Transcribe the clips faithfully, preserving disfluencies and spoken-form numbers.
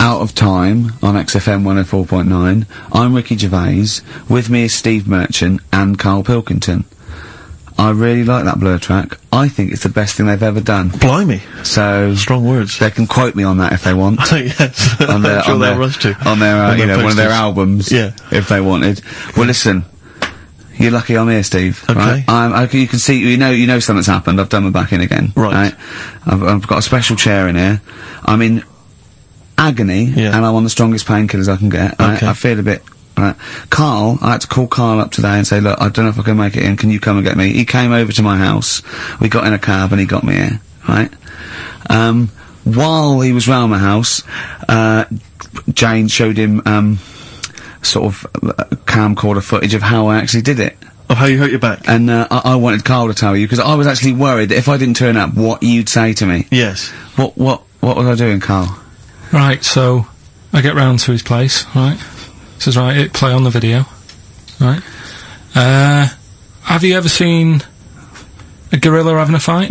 Out of Time on X F M one oh four point nine. I'm Ricky Gervais. With me is Steve Merchant and Carl Pilkington. I really like that Blur track. I think it's the best thing they've ever done. Blimey. So strong words. They can quote me on that if they want. Yes. On their, I'm sure on they'll their, rush to. On their, uh, on you their know, posters. one of their albums. Yeah. If they wanted. Well, listen. You're lucky I'm here, Steve. Okay. Right? I'm, I, you can see, you know, you know something's happened. I've done my back in again. Right. right? I've, I've got a special chair in here. I'm in agony, yeah. and I'm on the strongest painkillers I can get. Okay. Right? I feel a bit. Right. Carl, I had to call Carl up today and say, look, I don't know if I can make it in. Can you come and get me? He came over to my house. We got in a cab and he got me here. Right. Um, while he was round my house, uh, Jane showed him um. sort of uh, camcorder footage of how I actually did it. Of how you hurt your back? And uh, I, I wanted Carl to tell you, because I was actually worried that if I didn't turn up, what you'd say to me. Yes. What, what, what was I doing, Carl? Right, so, I get round to his place, right? Says, right, hit play on the video. Right? Uh, have you ever seen a gorilla having a fight?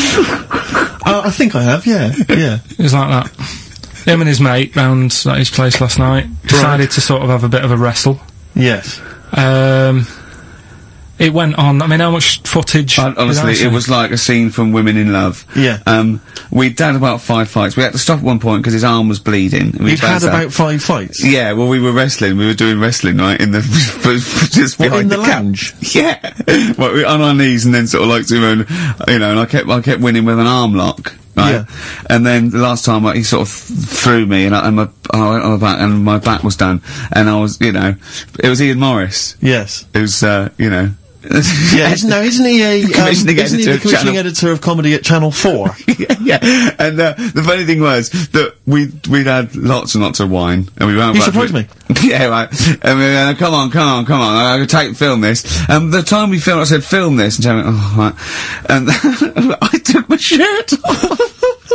uh, I think I have, yeah, yeah. It was like that. Him and his mate round at his place last night decided right. to sort of have a bit of a wrestle. Yes. Um, it went on. I mean, how much footage? Uh, honestly, it was like a scene from Women in Love. Yeah. Um, we'd had about five fights. We had to stop at one point because his arm was bleeding. You'd had about five fights? Yeah, well, we were wrestling. We were doing wrestling, right, in the, just what, behind in the, the lounge? Yeah. Well, we were on our knees and then sort of like, you know, and I kept, I kept winning with an arm lock. Right? Yeah. And then the last time, like, he sort of th threw me, and, I, and my, I went on my back, and my back was done, and I was, you know, it was Ian Morris. Yes. It was, uh, you know. Yeah, isn't, no, isn't he a, um, commissioning isn't he editor the of commissioning Channel- editor of comedy at Channel four? yeah, yeah. And, uh, the funny thing was that we, we'd had lots and lots of wine, and we went You back surprised to me. Yeah, right. And we went, come on, come on, come on, I can take, film this. And the time we filmed, I said, film this, and Jane went, oh, right. And I took my shirt off.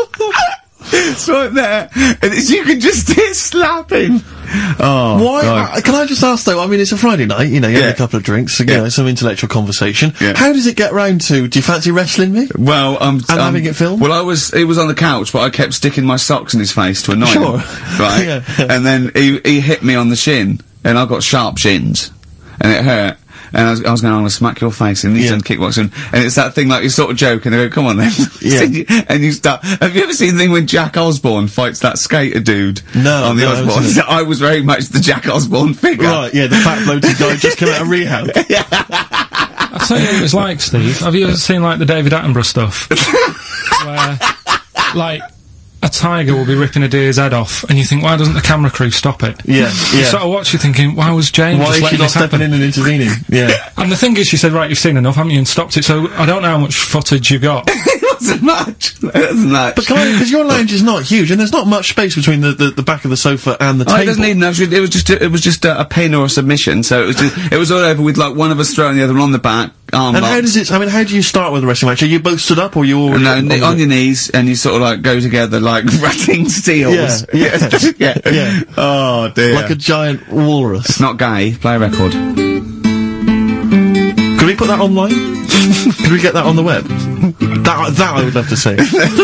It's right there, and it's, you can just hear slapping. Oh, why? Uh, can I just ask though? I mean, it's a Friday night. You know, you yeah. have a couple of drinks, you yeah. know, some intellectual conversation. Yeah. How does it get round to? Do you fancy wrestling me? Well, um, and um, having it filmed. Well, I was. He was on the couch, but I kept sticking my socks in his face to annoy sure. him. Right. yeah. And then he he hit me on the shin, and I got sharp shins, and it hurt. And I was, I was going, I'm going to smack your face, and he's yeah. done kickboxing, and it's that thing like you sort of joke, and they go, come on then. Yeah. And you start, have you ever seen the thing when Jack Osborne fights that skater dude? No. On the no, Osborne? I was very much the Jack Osborne figure. Right, yeah, the fat bloated guy just came out of rehab. Yeah. I'll tell you what it was like, Steve. Have you ever seen, like, the David Attenborough stuff? Where, like, a tiger will be ripping a deer's head off, and you think, why doesn't the camera crew stop it? Yeah, yeah. You sort of watch, you thinking, why was Jane why just is she letting not this happen? stepping in and intervening? Yeah. And the thing is, she said, right, you've seen enough, haven't you, and stopped it, so I don't know how much footage you got. It wasn't much. It wasn't much. But because your lounge is not huge, and there's not much space between the, the, the back of the sofa and the oh, table. it doesn't need enough. It was just a, it was just a, a pin or a submission. So it was just, it was all over with like one of us throwing the other one on the back. Arm and locked. how does it? I mean, how do you start with a wrestling match? Are you both stood up, or you all no, on, on, on your knees, and you sort of like go together like ratting seals. Yeah, yeah, yeah. yeah. Oh dear. Like a giant walrus. It's not gay. Play a record. Could we put that online? Could we get that on the web? That that I would love to see.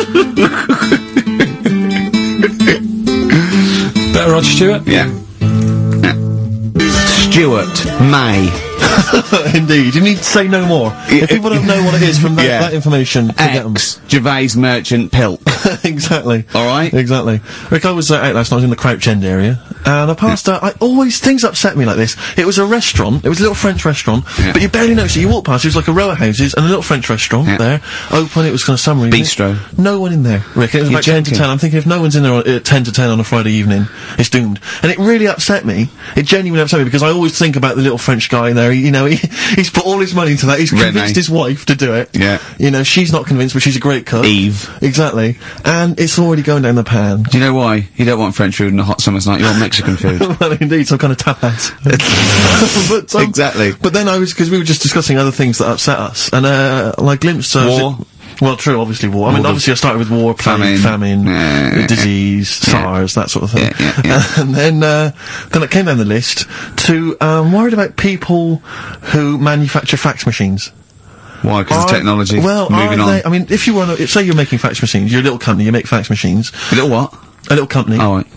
Better Rod Stewart? Yeah. yeah. Stuart May. Indeed. You need to say no more. If people don't know what it is from that, yeah. that information, forget them. X, Gervais Merchant Pilk. Exactly. Alright? Exactly. Rick, I was uh, out last night, I was in the Crouch End area, and I passed, uh, I always, things upset me like this. It was a restaurant, it was a little French restaurant, yeah. but you barely noticed it. You walk past, it was like a row of houses, and a little French restaurant yeah. there, open, it was kind of summery. Bistro. No one in there, Rick. It was You're about ten to joking. ten. I'm thinking if no one's in there at uh, ten to ten on a Friday evening, it's doomed. And it really upset me. It genuinely upset me, because I always think about the little French guy in there, he, you know, he, he's put all his money into that, he's Renee. convinced his wife to do it. Yeah. You know, she's not convinced, but she's a great cook. Eve. Exactly. And it's already going down the pan. Do you know why? You don't want French food on a hot summer's night, you want Mexican food. Well, indeed, some kind of tapas. but, um, Exactly. But then I was, because we were just discussing other things that upset us, and, uh, like, glimpsed of... War. Well, true, obviously war. I mean, War. obviously I started with war, plague, Famine. famine, Yeah, yeah, disease, yeah. SARS, that sort of thing. Yeah, yeah, yeah. And then, uh, then it came down the list to, um, worried about people who manufacture fax machines. Why? Because of Are- technology. Well, Moving are on. they, I mean, if you want to, say you're making fax machines, you're a little company, you make fax machines, A little what? a little company. Oh, right.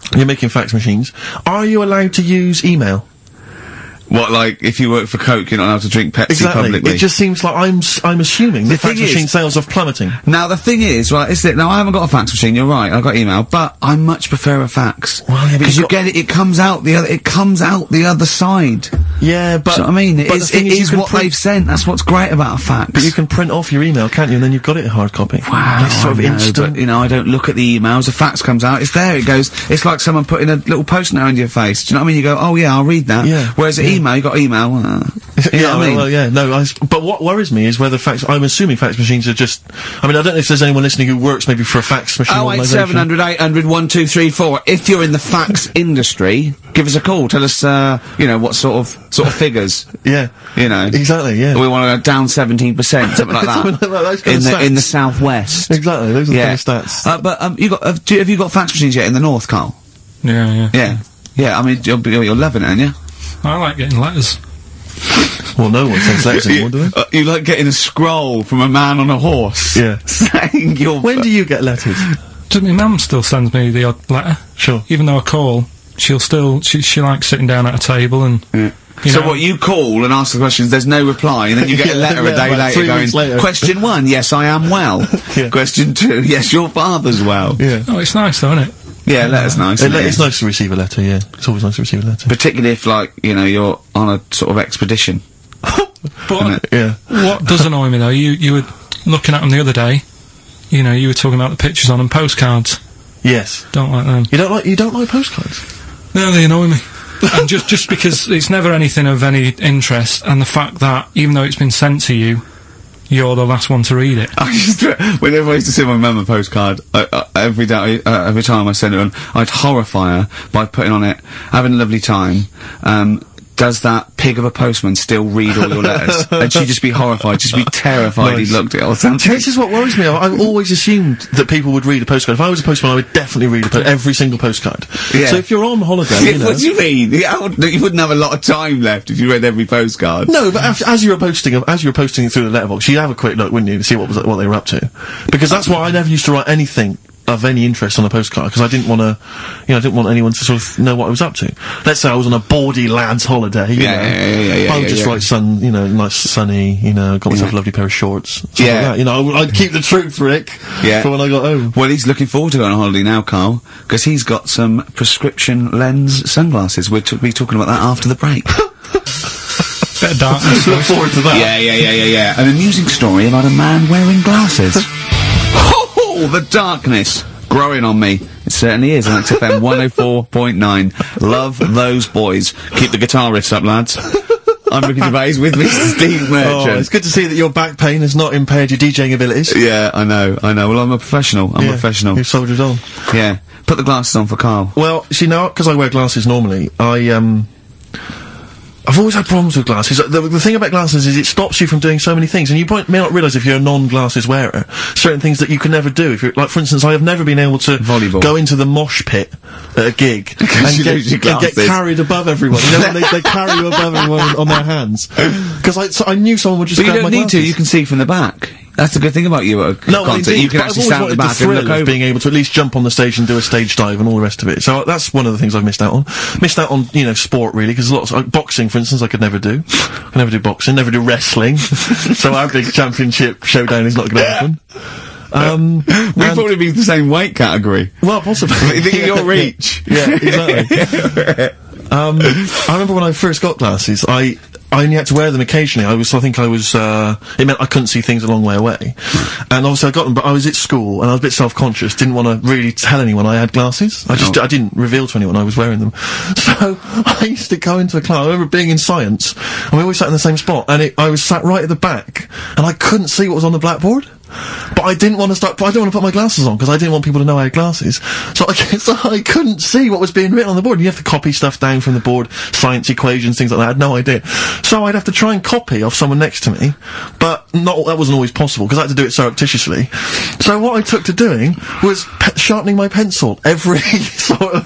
You're making fax machines. Are you allowed to use email? What, like, if you work for Coke, you're not allowed to drink Pepsi Exactly. publicly? It just seems like I'm s- I'm assuming The that fax thing is- machine sales are plummeting. Now, the thing is, right, is that, now I haven't got a fax machine, you're right, I've got email, but I much prefer a fax. Well, yeah, but Because you've you got- get it, it comes out the other, it comes out the other side. Yeah, but Do you know what I mean? It but is, the thing it is, you is can what print- they've sent, that's what's great about a fax. But you can print off your email, can't you? And then you've got it in hard copy. Wow, It's sort of I know, instant. But, you know, I don't look at the emails. A fax comes out, it's there. It goes. It's like someone putting a little post-it note on your face. Do you know what I mean? You go, oh yeah, I'll read that. Yeah, Whereas an yeah. email, you got email. Uh, you know yeah, what I mean? well, yeah, no, I s but what worries me is whether fax, I'm assuming fax machines are just, I mean, I don't know if there's anyone listening who works maybe for a fax machine Oh eight organisation. seven hundred eight hundred one two three four. If you're in the fax industry, give us a call. Tell us, uh, you know, what sort of sort of figures. Yeah. You know, Exactly, yeah. we want to go down seventeen percent, something like that. Something like that, those kind in of the in the stats. southwest. Exactly, those are Yeah. the kind of stats. Uh, but um, you got have, do, you- have you got fax machines yet in the north, Carl? Yeah, yeah. Yeah, yeah. I mean, you're, you're you're loving it, aren't you? I like getting letters. Well, no one sends letters anymore, do they? Uh, you like getting a scroll from a man on a horse. Yeah. Saying you're. When do you get letters? Just my mum still sends me the odd letter. Sure. Even though I call, she'll still, she, she likes sitting down at a table and, Yeah. you So know, what, you call and ask the questions, there's no reply, and then you get a Yeah, letter yeah, a day about later three going, weeks later. question one, yes, I am well. Yeah. Question two, yes, your father's well. Yeah. oh, it's nice though, isn't it? Yeah, letter's nice. It, isn't it? it's nice to receive a letter, yeah. It's always nice to receive a letter. Particularly if, like, you know, you're on a sort of expedition. But Yeah. what does annoy me though, you, you were looking at them the other day, you know, you were talking about the pictures on them, postcards. Yes. Don't like them. You don't like, you don't like postcards? No, they annoy me. And just, just because it's never anything of any interest, and the fact that, even though it's been sent to you, you're the last one to read it. I just, whenever I used to send my mum a postcard, uh, uh, every day, uh, every time I sent it on, I'd horrify her by putting on it, having a lovely time, um, does that pig of a postman still read all your letters? And she'd just be horrified, just be terrified Nice. he looked at it or something. This is what worries me. I- I've always assumed that people would read a postcard. If I was a postman, I would definitely read a po- every single postcard. Yeah. So if you're on holiday, you know. What do you mean? You out- you wouldn't have a lot of time left if you read every postcard. No, but as, as you were posting, as you were posting it through the letterbox, you'd have a quick look, wouldn't you, to see what was what they were up to? Because that's why I never used to write anything of any interest on a postcard, because I didn't want to, you know, I didn't want anyone to sort of know what I was up to. Let's say I was on a bawdy lad's holiday, you Yeah, know. yeah, yeah, yeah, yeah, I would yeah, just yeah. write sun, you know, nice sunny, you know, got myself Yeah. a lovely pair of shorts, stuff Yeah. like that. You know, I would- I'd keep the truth, Rick, Yeah. for when I got home. Well, he's looking forward to going on holiday now, Carl, because he's got some prescription lens sunglasses. We'll t- be talking about that after the break. Bit of darkness. Look forward to that. Yeah, yeah, yeah, yeah, yeah. An amusing story about a man wearing glasses. Oh, the darkness growing on me. It certainly is. And X F M one oh four point nine. Love those boys. Keep the guitar riffs up, lads. I'm Ricky Gervais with Mister Steve Oh, Merchant. it's good to see that your back pain has not impaired your DJing abilities. Yeah, I know, I know. Well, I'm a professional. I'm Yeah, a professional. You've soldiered on. Yeah. Put the glasses on for Carl. Well, see now, because I wear glasses normally, I um, I've always had problems with glasses. The, the thing about glasses is it stops you from doing so many things, and you point, may not realise if you're a non-glasses wearer, certain things that you can never do. If you're, like, for instance, I have never been able to Volleyball. go into the mosh pit at a gig and you get, lose your and get glasses. carried above everyone. You know, when they, they carry you above everyone on, on their hands. Because I, so I knew someone would just But you grab don't my need to. glasses. You can see from the back. That's the good thing about you at a No, well, concert. indeed, you can but actually I've stand always at the wanted back the and thrill look of over. being able to at least jump on the stage and do a stage dive and all the rest of it. So that's one of the things I've missed out on. Missed out on, you know, sport really, because lots like boxing, for instance, I could never do. I never do boxing, never do wrestling. So our big championship showdown is not going to happen. Um, We'd and- probably be the same weight category. well, possibly. You think of your reach. Yeah, exactly. um, I remember when I first got glasses, I I only had to wear them occasionally. I was, I think I was, uh, it meant I couldn't see things a long way away. And obviously I got them, but I was at school and I was a bit self-conscious, didn't want to really tell anyone I had glasses. I just, Oh. I didn't reveal to anyone I was wearing them. So, I used to go into a class, I remember being in science, and we always sat in the same spot, and it, I was sat right at the back, and I couldn't see what was on the blackboard. But I didn't want to start, I didn't want to put my glasses on, because I didn't want people to know I had glasses. So I, so I couldn't see what was being written on the board. You have to copy stuff down from the board, science equations, things like that. I had no idea. So I'd have to try and copy off someone next to me, but not, that wasn't always possible, because I had to do it surreptitiously. So what I took to doing was pe- sharpening my pencil every sort of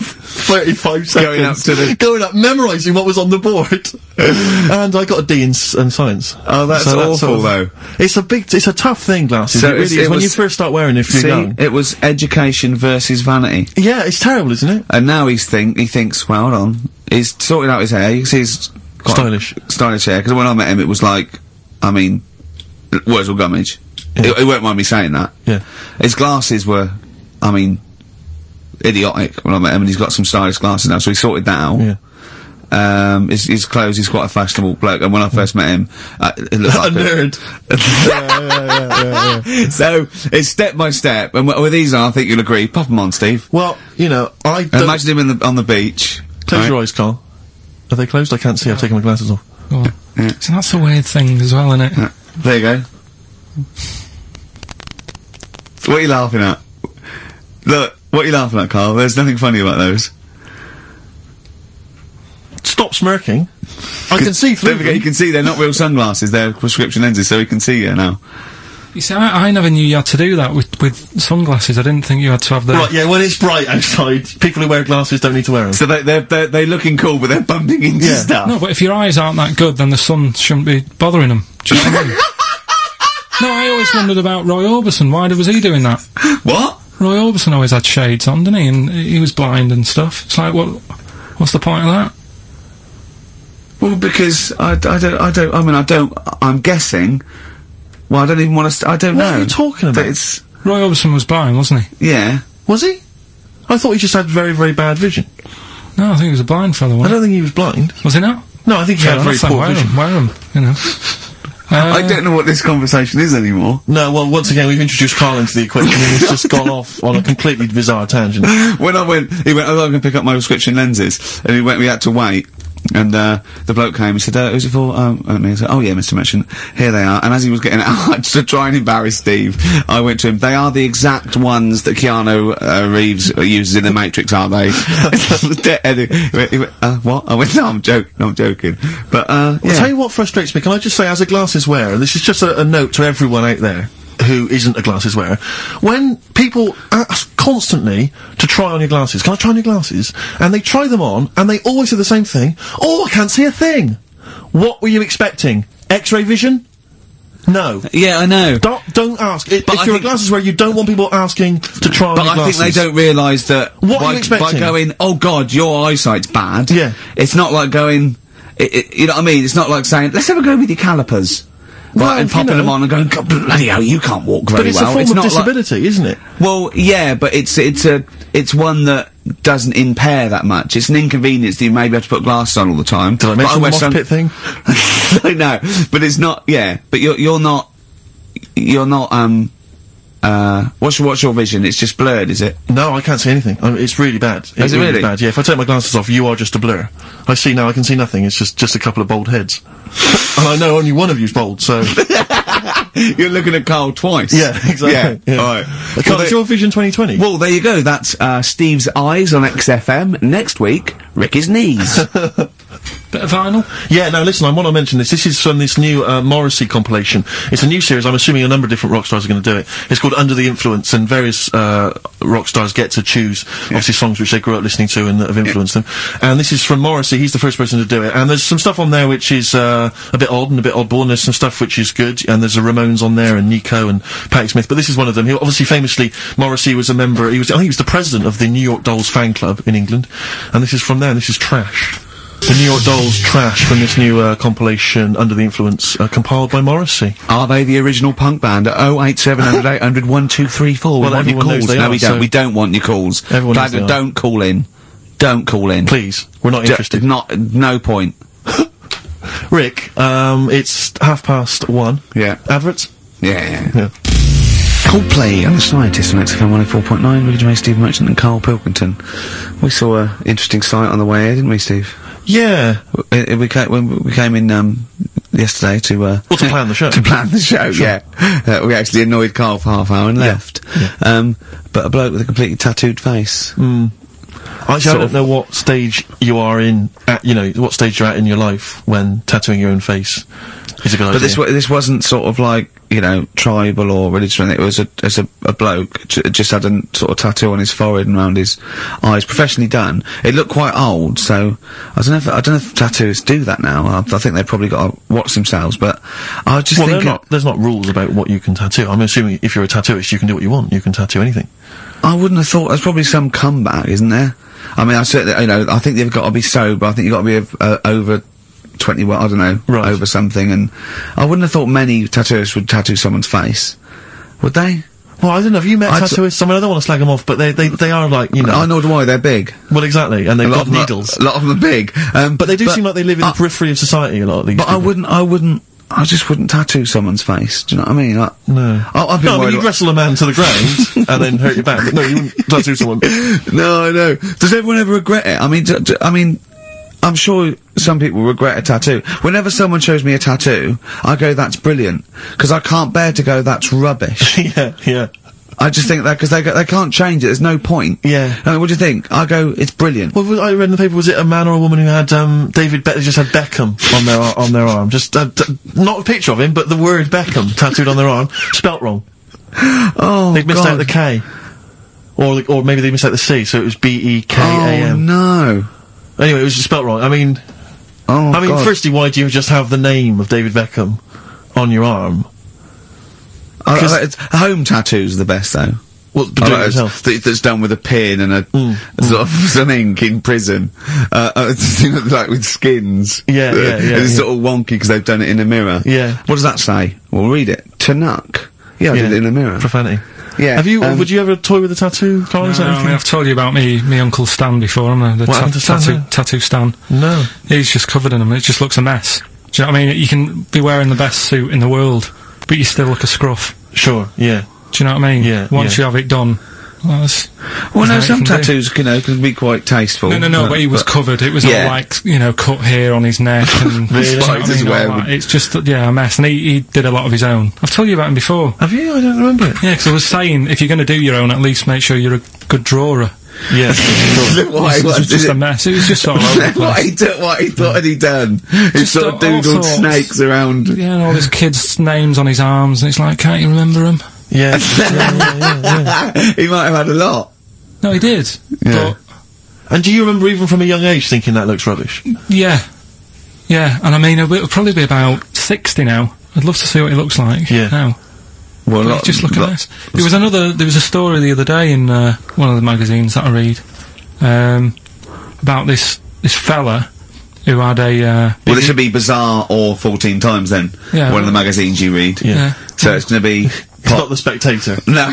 thirty-five seconds. Going up to the- Going up, memorising what was on the board. And I got a D in, s- in science. Oh, that's So awful, sort of- though. It's a big, it's a tough thing, glasses. So it really it's- is. it When was- you first start wearing it, if you're See, young. it was education versus vanity. Yeah, it's terrible, isn't it? And now he's think, he thinks, well, hold on. He's sorted out his hair. You can see he's quite Stylish. stylish hair. Because when I met him, it was like, I mean, Wurzel Gummidge. Yeah. He, he won't mind me saying that. Yeah. His glasses were, I mean, idiotic when I met him, and he's got some stylish glasses now, so he sorted that out. Yeah. Um, his, his clothes, he's quite a fashionable bloke, and when I first met him, uh, it looked A like nerd. So, it's step by step, and w- with these on, I think you'll agree. Pop them on, Steve. Well, you know, I don't... Imagine him in the, on the beach. Close right? your eyes, Carl. Are they closed? I can't see. I've taken my glasses off. Well, Yeah. so that's a weird thing as well, isn't it? Yeah. There you go. What are you laughing at? Look, what are you laughing at, Carl? There's nothing funny about those. Stop smirking. I can see through Don't forget, them. you can see they're not real sunglasses, they're prescription lenses, so he can see you now. You see, I, I never knew you had to do that with, with sunglasses. I didn't think you had to have the... Right, yeah, when it's bright outside, people who wear glasses don't need to wear them. So they, they're, they're, they're looking cool, but they're bumping into Yeah. stuff. No, but if your eyes aren't that good, then the sun shouldn't be bothering them. Do you know what I mean? No, I always wondered about Roy Orbison. Why was he doing that? What? Roy Orbison always had shades on, didn't he? And he was blind and stuff. It's like, what? What's the point of that? Well, because I, I don't, I don't, I mean, I don't, I'm guessing. Well, I don't even want to, st- I don't What know. are you talking about? But it's, Roy Orbison was blind, wasn't he? yeah. Was he? I thought he just had very, very bad vision. No, I think he was a blind fella, I wasn't don't think he was blind. he? Was he not? No, I think he Fair had very enough, then, poor wear vision. him, wear him, you know. Uh, I don't know what this conversation is anymore. No, well, once again, we've introduced Carl into the equation and he's just gone off on a completely bizarre tangent. When I went, he went, oh, I'm going to pick up my prescription lenses. And he went, we had to wait. And, uh, the bloke came, he said, uh, who's it for? Um, and I said, oh yeah, Mister Merchant, here they are. And as he was getting out, to try and embarrass Steve, I went to him, they are the exact ones that Keanu, uh, Reeves uh, uses in The Matrix, aren't they? And he went, he went, uh, what? I went, no, I'm joking, no, I'm joking. But, uh, I'll yeah. tell you what frustrates me. Can I just say, as a glasses wearer, this is just a, a note to everyone out there who isn't a glasses wearer. When people ask constantly to try on your glasses, can I try on your glasses? And they try them on, and they always say the same thing. Oh, I can't see a thing. What were you expecting? X-ray vision? No. Yeah, I know. Don't, don't ask. I, if But I you're a think- glasses wearer, you don't want people asking to try on But your I glasses. think they don't realise that What by, are you expecting? by going, oh god, your eyesight's bad. Yeah. It's not like going, it, it, you know what I mean? It's not like saying, let's have a go with your calipers. Well, Right, and you popping know. them on and going, God, bloody hell, you can't walk very But it's well. a form of not like, disability, isn't it? well, yeah, but it's, it's a, it's one that doesn't impair that much. It's an inconvenience that you maybe have to put glasses on all the time. Did I mention the mosh pit thing? I know, but it's not, yeah, but you're, you're not, you're not, um, uh, what's your, what's your vision? It's just blurred, is it? No, I can't see anything. I mean, it's really bad. Is it really really? bad? Yeah, if I take my glasses off, you are just a blur. I see now, I can see nothing. It's just, just a couple of bald heads. And I know only one of you's bald, so... You're looking at Carl twice. Yeah, exactly. Yeah, Yeah. alright. Carl, Well, it's they- your Vision twenty twenty. well, there you go. That's, uh, Steve's Eyes on X F M. Next week, Ricky's Knees. Bit of vinyl. Yeah, now listen, I want to mention this. This is from this new uh, Morrissey compilation. It's a new series. I'm assuming a number of different rock stars are going to do it. It's called Under the Influence, and various uh, rock stars get to choose, obviously, songs which they grew up listening to and that have influenced them. And this is from Morrissey. He's the first person to do it. And there's some stuff on there which is uh, a bit odd and a bit oddball, and there's some stuff which is good. And there's a Ramones on there, and Nico and Patti Smith. But this is one of them. He, obviously, famously, Morrissey was a member. He was, I think, he was the president of the New York Dolls fan club in England. And this is from there. And this is Trash. The New York Dolls Trash from this new uh, compilation Under the Influence, uh, compiled by Morrissey. Are they the original punk band at oh eight seven hundred eight hundred one two three four? We Well, want your everyone knows calls. they No, are, we don't. so- We don't want your calls. Everyone knows Don't- they are. don't call in. Don't call in. Please, we're not D- interested. Not, no point. Rick, um, it's half past one. Yeah. Adverts? Yeah, yeah. Yeah. Coldplay and the Scientists on X F M one oh four point nine, Ricky Gervais, Steve Merchant and Carl Pilkington. We saw a interesting sight on the way here, didn't we, Steve? Yeah. We, we came, when we came in, um, yesterday to, uh... Well, to plan the show. to plan the show, yeah. Uh, we actually annoyed Carl for half an hour and left. Yeah. Um, but a bloke with a completely tattooed face. Mm. Actually, Sort I don't of. know what stage you are in, at, you know, what stage you're at in your life when tattooing your own face. It's a good But idea. this wa- this wasn't sort of like, you know, tribal or religious or anything. It was a, as a, a bloke, j- just had a sort of tattoo on his forehead and around his eyes, professionally done. It looked quite old, so I don't know if, I don't know if tattooists do that now. I, I think they've probably got to watch themselves, but I just well, think... they're not, there's not rules about what you can tattoo. I'm assuming if you're a tattooist, you can do what you want. You can tattoo anything. I wouldn't have thought, there's probably some comeback, isn't there? I mean, I certainly, you know, I think they've got to be sober, I think you've got to be uh, over twenty, well, I don't know, Right. over something, and I wouldn't have thought many tattooists would tattoo someone's face. Would they? Well, I don't know. Have you met I'd s- tattooists? I mean, I don't want to slag them off, but they, they, they are like, you know. I know why, they're big. Well, exactly, and they've A lot got of them are- needles. a lot of them are big. Um, But they do seem like they live in I- the periphery of society, a lot of these But I people. wouldn't, I wouldn't, I just wouldn't tattoo someone's face. Do you know what I mean? I, No. I, I've been No, I mean, worried you'd about- wrestle a man to the ground and then hurt your back, but no, you wouldn't tattoo someone. No, I know. Does everyone ever regret it? I mean, d- d- I mean, I'm sure some people regret a tattoo. Whenever someone shows me a tattoo, I go, that's brilliant. Because I can't bear to go, that's rubbish. yeah, yeah. I just think that, because they, go- they can't change it, there's no point. Yeah. I mean, what do you think? I go, it's brilliant. Well, I read in the paper, was it a man or a woman who had, um, David Be- just had Beckham on their, ar- on their arm? Just, uh, t- not a picture of him, but the word Beckham tattooed on their arm, spelt wrong. Oh, They'd missed God. out the K. Or, the, or maybe they missed out the C, so it was B E K A Oh, M. no. Anyway, it was just spelt wrong. I mean, Oh, I mean, God. firstly, why do you just have the name of David Beckham on your arm? I, I, 'cause- it's, home tattoos are the best, though. Well, do I it like yourself. that- that's done with a pin and a Mm, sort of some ink in prison, uh, uh, you know, like with skins. Yeah, Uh, yeah, yeah, It's yeah. sort of wonky because they've done it in a mirror. Yeah. What does that say? Well, read it. Tanuck. Yeah, I Yeah. did it in a mirror. Profanity. Yeah. Have you, um, would you ever toy with a tattoo, Carl? Is No, that I mean, anything? I've told you about me, me Uncle Stan before, haven't I? The What happened to Stan, tattoo, yeah? tattoo Stan. No. He's just covered in them. It just looks a mess. Do you know what I mean? You can be wearing the best suit in the world, but you still look a scruff. Sure, yeah. Do you know what I mean? Yeah, Once yeah. you have it done, well, that's, well, there's no, nothing some you can do. tattoos, you know, can be quite tasteful. No, no, no, but he was covered. It was Yeah. all like, you know, cut hair on his neck and... Really? you know what I Spider's mean, all web. that. It's just, uh, yeah, a mess. And he, he did a lot of his own. I've told you about him before. Have you? I don't remember it. Yeah, because I was saying, if you're going to do your own, at least make sure you're a good drawer. Yeah. sure. Why, It what, was just did a it- mess. It was just sort of over the what place. he do, what he thought had he done? He Just sort of all doodled sorts. snakes around. Yeah, and all his kids' names on his arms, and it's like, can't you remember them? Yeah. yeah, yeah, yeah, yeah. He might have had a lot. No, he did. Yeah. And do you remember even from a young age thinking that looks rubbish? But, yeah. Yeah, and I mean, it'll, it'll probably be about sixty now. I'd love to see what he looks like Yeah. now. Well, But lot- it's just look at lot- this. There was another, there was a story the other day in uh, one of the magazines that I read, um, about this, this fella who had a, uh, Well, this should be Bizarre or fourteen times then. Yeah. One of the magazines you read. Yeah. yeah. So it's going to be... It's not The Spectator. No.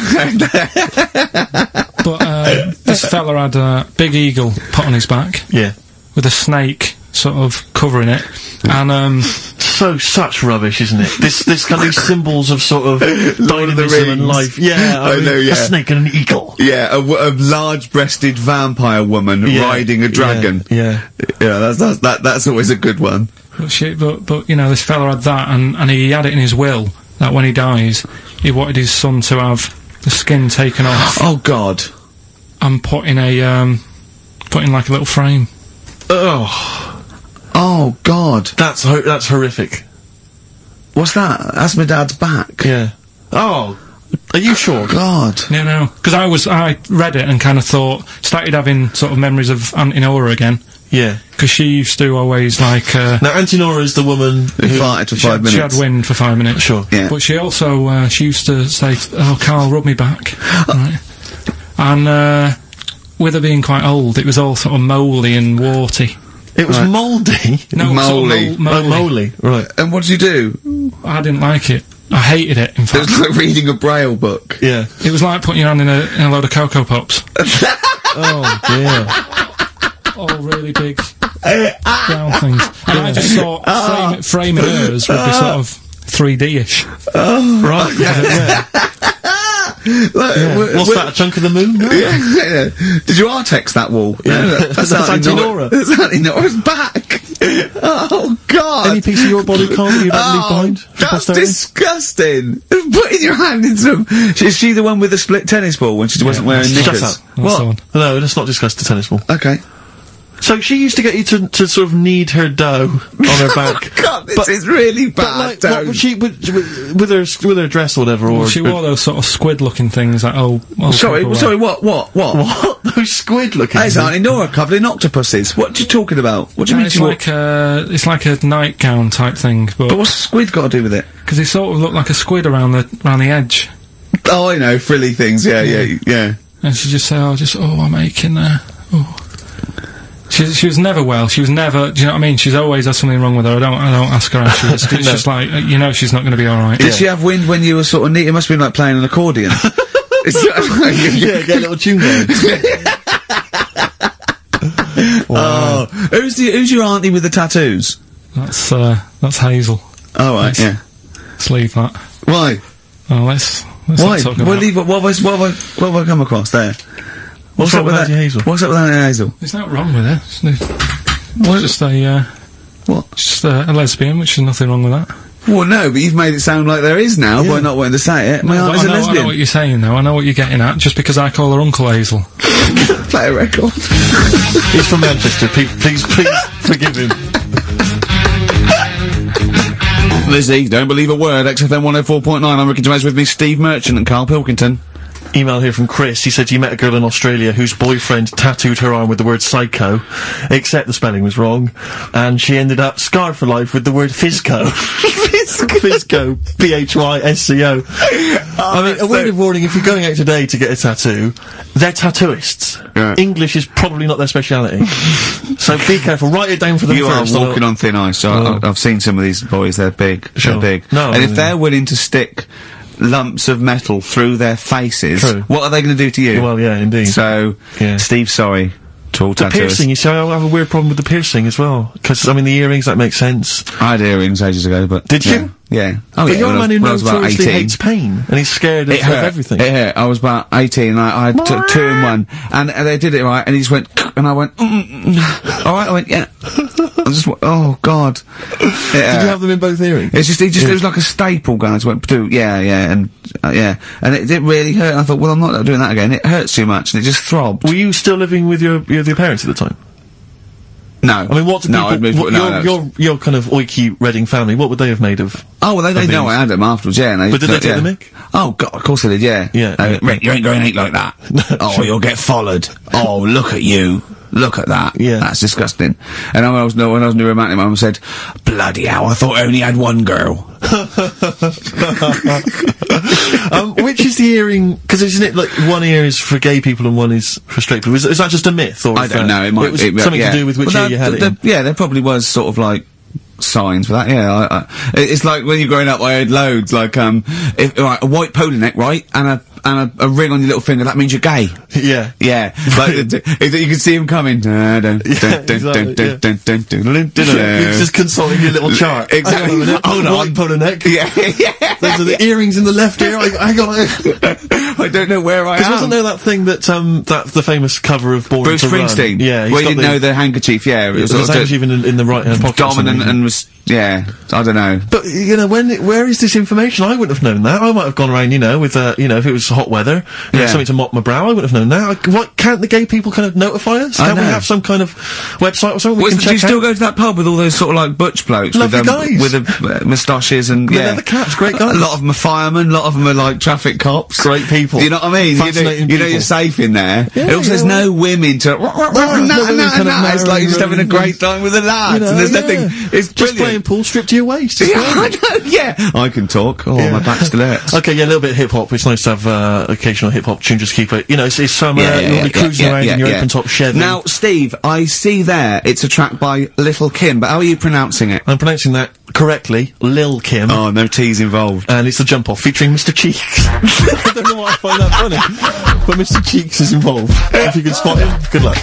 But uh, this fella had a big eagle put on his back Yeah. with a snake sort of covering it, and um, So, such rubbish, isn't it? This, this kind of these symbols of sort of Lord of the dynamism and Rings. life. Yeah, I mean, know, yeah. A snake and an eagle. Yeah, a, w- a large-breasted vampire woman Yeah, riding a dragon. Yeah. Yeah, that's, that's that that's always a good one. but shit, but but you know, this fella had that, and and he had it in his will that when he dies, he wanted his son to have the skin taken off Oh God. and put in a um, put in like a little frame. Oh, Oh God. that's ho- that's horrific. What's that? That's my dad's back. Yeah. Oh, are you sure? God. No, no, because I was I read it and kind of thought, started having sort of memories of Auntie Nora again, Yeah. because she used to always like. Uh, Now, Auntie Nora is the woman Who who... farted for She five had, she had minutes. wind for five minutes. Sure. Yeah. But she also, uh, she used to say, oh, Carl, rub me back. Right. And, uh, with her being quite old, it was all sort of mouldy and warty. It was Right. mouldy. No, Mouldy. Sort of mol- Oh, mouldy. Right. And what did you do? I didn't like it. I hated it, in It fact. was like reading a braille book. Yeah. It was like putting your hand in a, in a load of Cocoa Pops. Oh, dear. All really big brown things. And I just thought frame, framing hers would be sort of three D-ish. Right. Yeah. yeah. Like, yeah. w- What's w- that, a chunk of the moon? No. Yeah, yeah. Did you artex that wall? Yeah. No, That's Auntie Auntie Nora. That's Auntie Nora's back. Oh God. Any piece of your body, Carl, that you'd like to leave Oh, behind? for that's posterity? disgusting. Putting your hand in some. Is she the one with the split tennis ball when she wasn't wearing Shut knickers? up. That's the one. No, let's not discuss the tennis ball. Okay. So So she used to get you to, to sort of knead her dough on her back. God, this But- is really But bad. like, what don't. would she, with, with, with her, with her dress or whatever, or... She wore those sort of squid-looking things that oh, oh Sorry, people sorry, wear. what, what, what? What? Those squid looking Those aren't Nora covered in octopuses. What are you talking about? What do you No, mean it's she wore- like a it's like a nightgown type thing, But but what's squid got to do with it? because they sort of look like a squid around the around the edge. Oh, I know, frilly things, yeah, yeah, yeah. And she just say, "Oh, just oh, I'm aching there." Oh, she she was never well. She was never. Do you know what I mean? She's always has something wrong with her. I don't I don't ask her how she is. It's No. just like uh, you know she's not going to be all right. Did she have wind when you were sort of neat? It must have been like playing an accordion. It's Yeah, get a little tune going. Oh, who's the, who's your auntie with the tattoos? That's uh that's Hazel. Oh, right, Yes. yeah. Let's leave that. Why? Oh, let's let's Why? not talk Well, about. leave it, what, have I- what, have I- what have I come across there? What's, wrong up with with Auntie that? Hazel? What's up with Auntie Hazel? There's nothing wrong with it. It's, no- it's just a uh, What? it's just a, a lesbian, which is nothing wrong with that. Well, no, but you've made it sound like there is now by not wanting to say it. My But auntie's I a know, I know lesbian. what you're saying, though. I know what you're getting at. Just because I call her Uncle Hazel. Play a record. He's from Manchester. Please, please, please forgive him. Lizzie, don't believe a word. X F M one oh four point nine. I'm Ricky Gervais, with me, Steve Merchant and Carl Pilkington. Email here from Chris. He said you met a girl in Australia whose boyfriend tattooed her arm with the word psycho, except the spelling was wrong, and she ended up scarred for life with the word physco. Physco. P H Y S C O. I mean, a word of warning, if you're going out today to get a tattoo, they're tattooists. Yeah. English is probably not their speciality. So be careful. Write it down for them You are first. walking on thin ice. I, Oh. I, I've seen some of these boys. They're big. Sure. They're big. No, and if yeah. they're willing to stick lumps of metal through their faces, True. what are they going to do to you? Well, yeah, indeed. So, Yeah. Steve, sorry to all The tattooers. piercing, you see, I have a weird problem with the piercing as well. Because, I mean, the earrings, that makes sense. I had earrings ages ago, but Did yeah. you? Yeah. Oh But yeah. you're when a I- man who when I was about notoriously eighteen. hates pain, and he's scared of, It of hurt. everything. It hurt. I was about eighteen, and I, I took two in one, and, and they did it right, and he just went, and I went, mm, mm. All right, I went, yeah. I just, went, oh god. It Did hurt. you have them in both earrings? It's just, it just, it was like a staple gun. I just went, do, yeah, yeah, and, uh, yeah. And it didn't really hurt. And I thought, well, I'm not doing that again. It hurts too much, and it just throbbed. Were you still living with your, with your parents at the time? No. I mean, what do no, I'd people, moved- what, no, your, no. your, your kind of oiky Reading family, what would they have made of? Oh, well, they, they of know these? I had them afterwards, yeah. And they, But did they yeah. take the mick? Oh, God, of course they did, yeah. Yeah. Uh, Rick, you ain't going to eat like that. Oh, you'll get followed. Oh, look at you. Look at that. Yeah. That's disgusting. And when I was, no, when I was new romantic, my mum said, bloody hell, I thought I only had one girl. um, which is the earring? Because isn't it like one ear is for gay people and one is for straight people? Is, is that just a myth? Or I is don't that- know, it might it was it, something yeah. to do with which Well, ear you had th- it in. th- Yeah, there probably was sort of like signs for that, yeah. I, I, it- it's like when you're growing up, I had loads, like, um, if, right, a white polo neck, right, and a, and a, a ring on your little finger, that means you're gay. Yeah. Yeah, like, the- the- if you can see him coming. Dun, dun, Yeah, dun, dun, exactly, dun, yeah. dun, dun, dun, dun, dun, dun. You're just consulting your little chart. Exactly. Hang on a minute. Hold on. White polo neck. Yeah, yeah. Those are the earrings in the left ear. I, hang on. I don't know where I Because am. wasn't there that thing that, um, that, the famous cover of Born Bruce to Run? Springsteen. Yeah. he's Well, you got didn't know the handkerchief, yeah. It was It was sort of actually even in, in the right hand pocket. or dominant something. and was, yeah, I don't know. But, you know, when, where is this information? I wouldn't have known that. I might have gone around, you know, with, uh, you know, if it was hot weather, you know, Yeah. something to mop my brow, I wouldn't have known that. Like, what, can't the gay people kind of notify us? I Can't we know. have some kind of website or something we Was, can do you check still out? go to that pub with all those sort of like butch blokes Lovely with um, guys. with the uh, moustaches and With yeah, leather caps, great guys. A lot of them are firemen, a lot of them are like traffic cops. Great people. You know what I mean? You know, Fascinating you know people. you're safe in there. Yeah, it also yeah, there's well- no women to. No, no, no no, women no, kind of It's like you're just having a marrying great time with the lads, You know, and there's yeah. nothing. It's Just brilliant. playing pool, stripped to your waist. It's Yeah, great. I know, yeah. I can talk. Oh, Yeah. my back still hurts. Okay, yeah, a little bit of hip hop. It's nice to have uh, occasional hip hop tune. Just keep it. You know, it's, it's summer. You'll be cruising around in your open top Chevy. Now, Steve, I see there it's a track by Little Kim, but how are you pronouncing it? I'm pronouncing that correctly, Lil Kim. Oh, no T's involved. And it's the jump off featuring Mister Cheeks. I don't know why I find that funny, but Mister Cheeks is involved. If you can spot him, good luck.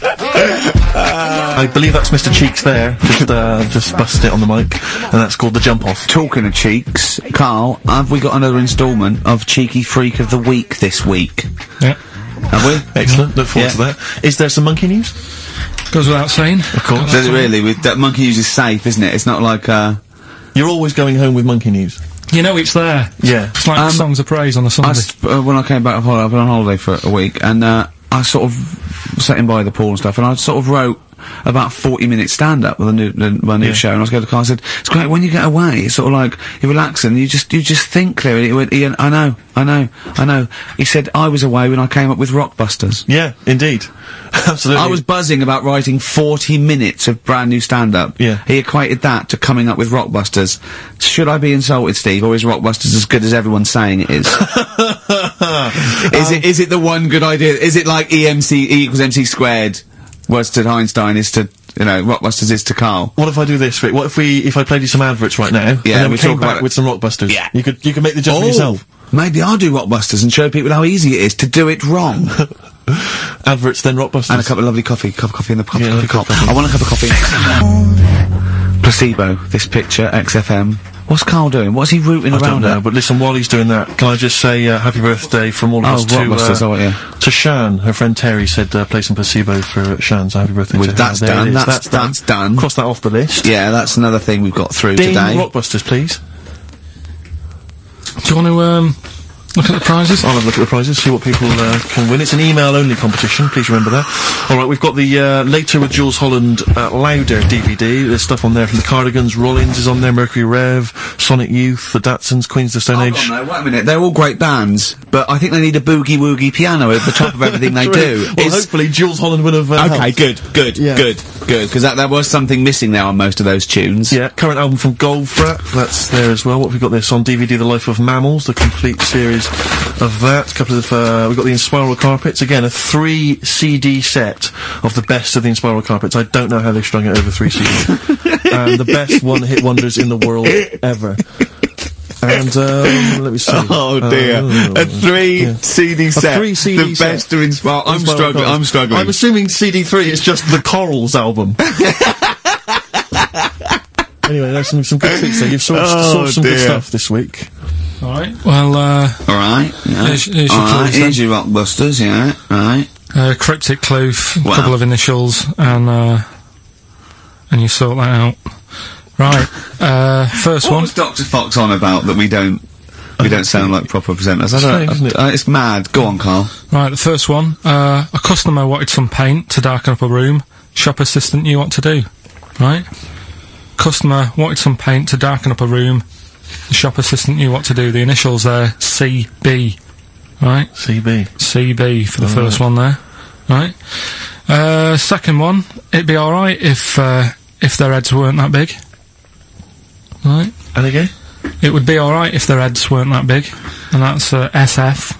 I believe that's Mister Cheeks there. Just, uh, just busted it on the mic, and that's called the jump off. Talking of cheeks, Carl, have we got another instalment of Cheeky Freak of the Week this week? Yeah. Have we? Excellent. Look forward Yeah. to that. Is there some monkey news? Goes without saying. Of course. Does it really? With that monkey news is safe, isn't it? It's not like uh. You're always going home with monkey news. You know it's there. Yeah. It's like Um, songs of praise on a I Sunday. sp- uh, when I came back, from holiday, I've been on holiday for a week, and uh, I sort of sat in by the pool and stuff, and I sort of wrote about forty minute stand up with a new the, my new Yeah. show, and I was going to Carl. I said, "It's great when you get away. It's sort of like you relax and you just you just think clearly." He went, "Ian, I know, I know, I know." He said, "I was away when I came up with Rockbusters. Yeah, indeed. Absolutely. I was buzzing about writing forty minutes of brand new stand up. Yeah. He equated that to coming up with Rockbusters. Should I be insulted, Steve, or is Rockbusters as good as everyone's saying it is? Is it is it the one good idea? Is it like E M C E equals M C squared? Was to Einstein is to you know Rockbusters is to Carl. What if I do this, Rick? What if we, if I played you some adverts right now, Yeah, and then we, we came talk back about it. with some Rockbusters? Yeah. You could, you could make the judgment yourself. Maybe I'll do Rockbusters and show people how easy it is to do it wrong. Adverts, then Rockbusters. And a cup of lovely coffee, cup of coffee in the cup, Yeah, coffee cup cup. of coffee. I want a cup of coffee. Placebo. This picture, X F M. What's Carl doing? What's he rooting I around don't know, at? but listen, while he's doing that, can I just say uh, happy birthday from all of Oh, us to, Rockbusters, uh, oh, yeah. to Shan. Her friend Terry said uh, play some Placebo for uh, Shan, so happy birthday Well, to her. that's There it done, is. that's- that's done. Cross that off the list. Yeah, that's another thing we've got through Ding today. Rockbusters, please. Do you want to um, look at the prizes? I'll have a look at the prizes, see what people uh, can win. It's an email-only competition, please remember that. Alright, we've got the uh, Later with Jules Holland uh, Louder D V D. There's stuff on there from the Cardigans, Rollins is on there, Mercury Rev, Sonic Youth, the Datsuns, Queens of the Stone Hold Age. on, no, wait a minute. They're all great bands, but I think they need a boogie-woogie piano over the top of everything they do. Well, It's- hopefully Jules Holland would have uh, okay, helped. good, good, Yeah. good, good, because that, there was something missing there on most of those tunes. Yeah, current album from Goldfrapp, that's there as well. What have we got this on D V D? The Life of Mammals, the complete series of that. A couple of, uh, we've got the Inspiral Carpets, again, a three C D set of the best of the Inspiral Carpets. I don't know how they strung it over three C Ds. And the best one-hit wonders in the world ever. And, um, let me see. Oh dear, Uh, a three C D set, three C D the set. best of Inspire. I'm Inspiral struggling. Carpets. I'm struggling. I'm assuming C D three is just the Corals album. Anyway, there's some, some good tweets there. You've sourced, Oh, sourced some good dear. stuff this week. Alright, well, uh, All right. Yeah. Here's- here's your All right. clues then. Here's your Rockbusters. Yeah. Right. uh, cryptic clue, a Wow. couple of initials, and, uh, and you sort that out. Right, uh, first What one. was Doctor Fox on about that we don't? We don't sound like proper presenters. I Strange, don't. isn't it? Uh, it's mad. Go on, Carl. Right, the first one. Uh, a customer wanted some paint to darken up a room. Shop assistant knew what to do. Right? Customer wanted some paint to darken up a room. The shop assistant knew what to do. The initials there, C B. Right? C B. C B for the first one there. Right? Uh, second one. It'd be alright if, uh, if their heads weren't that big. Right? And again? It would be alright if their heads weren't that big. And that's, uh, S F.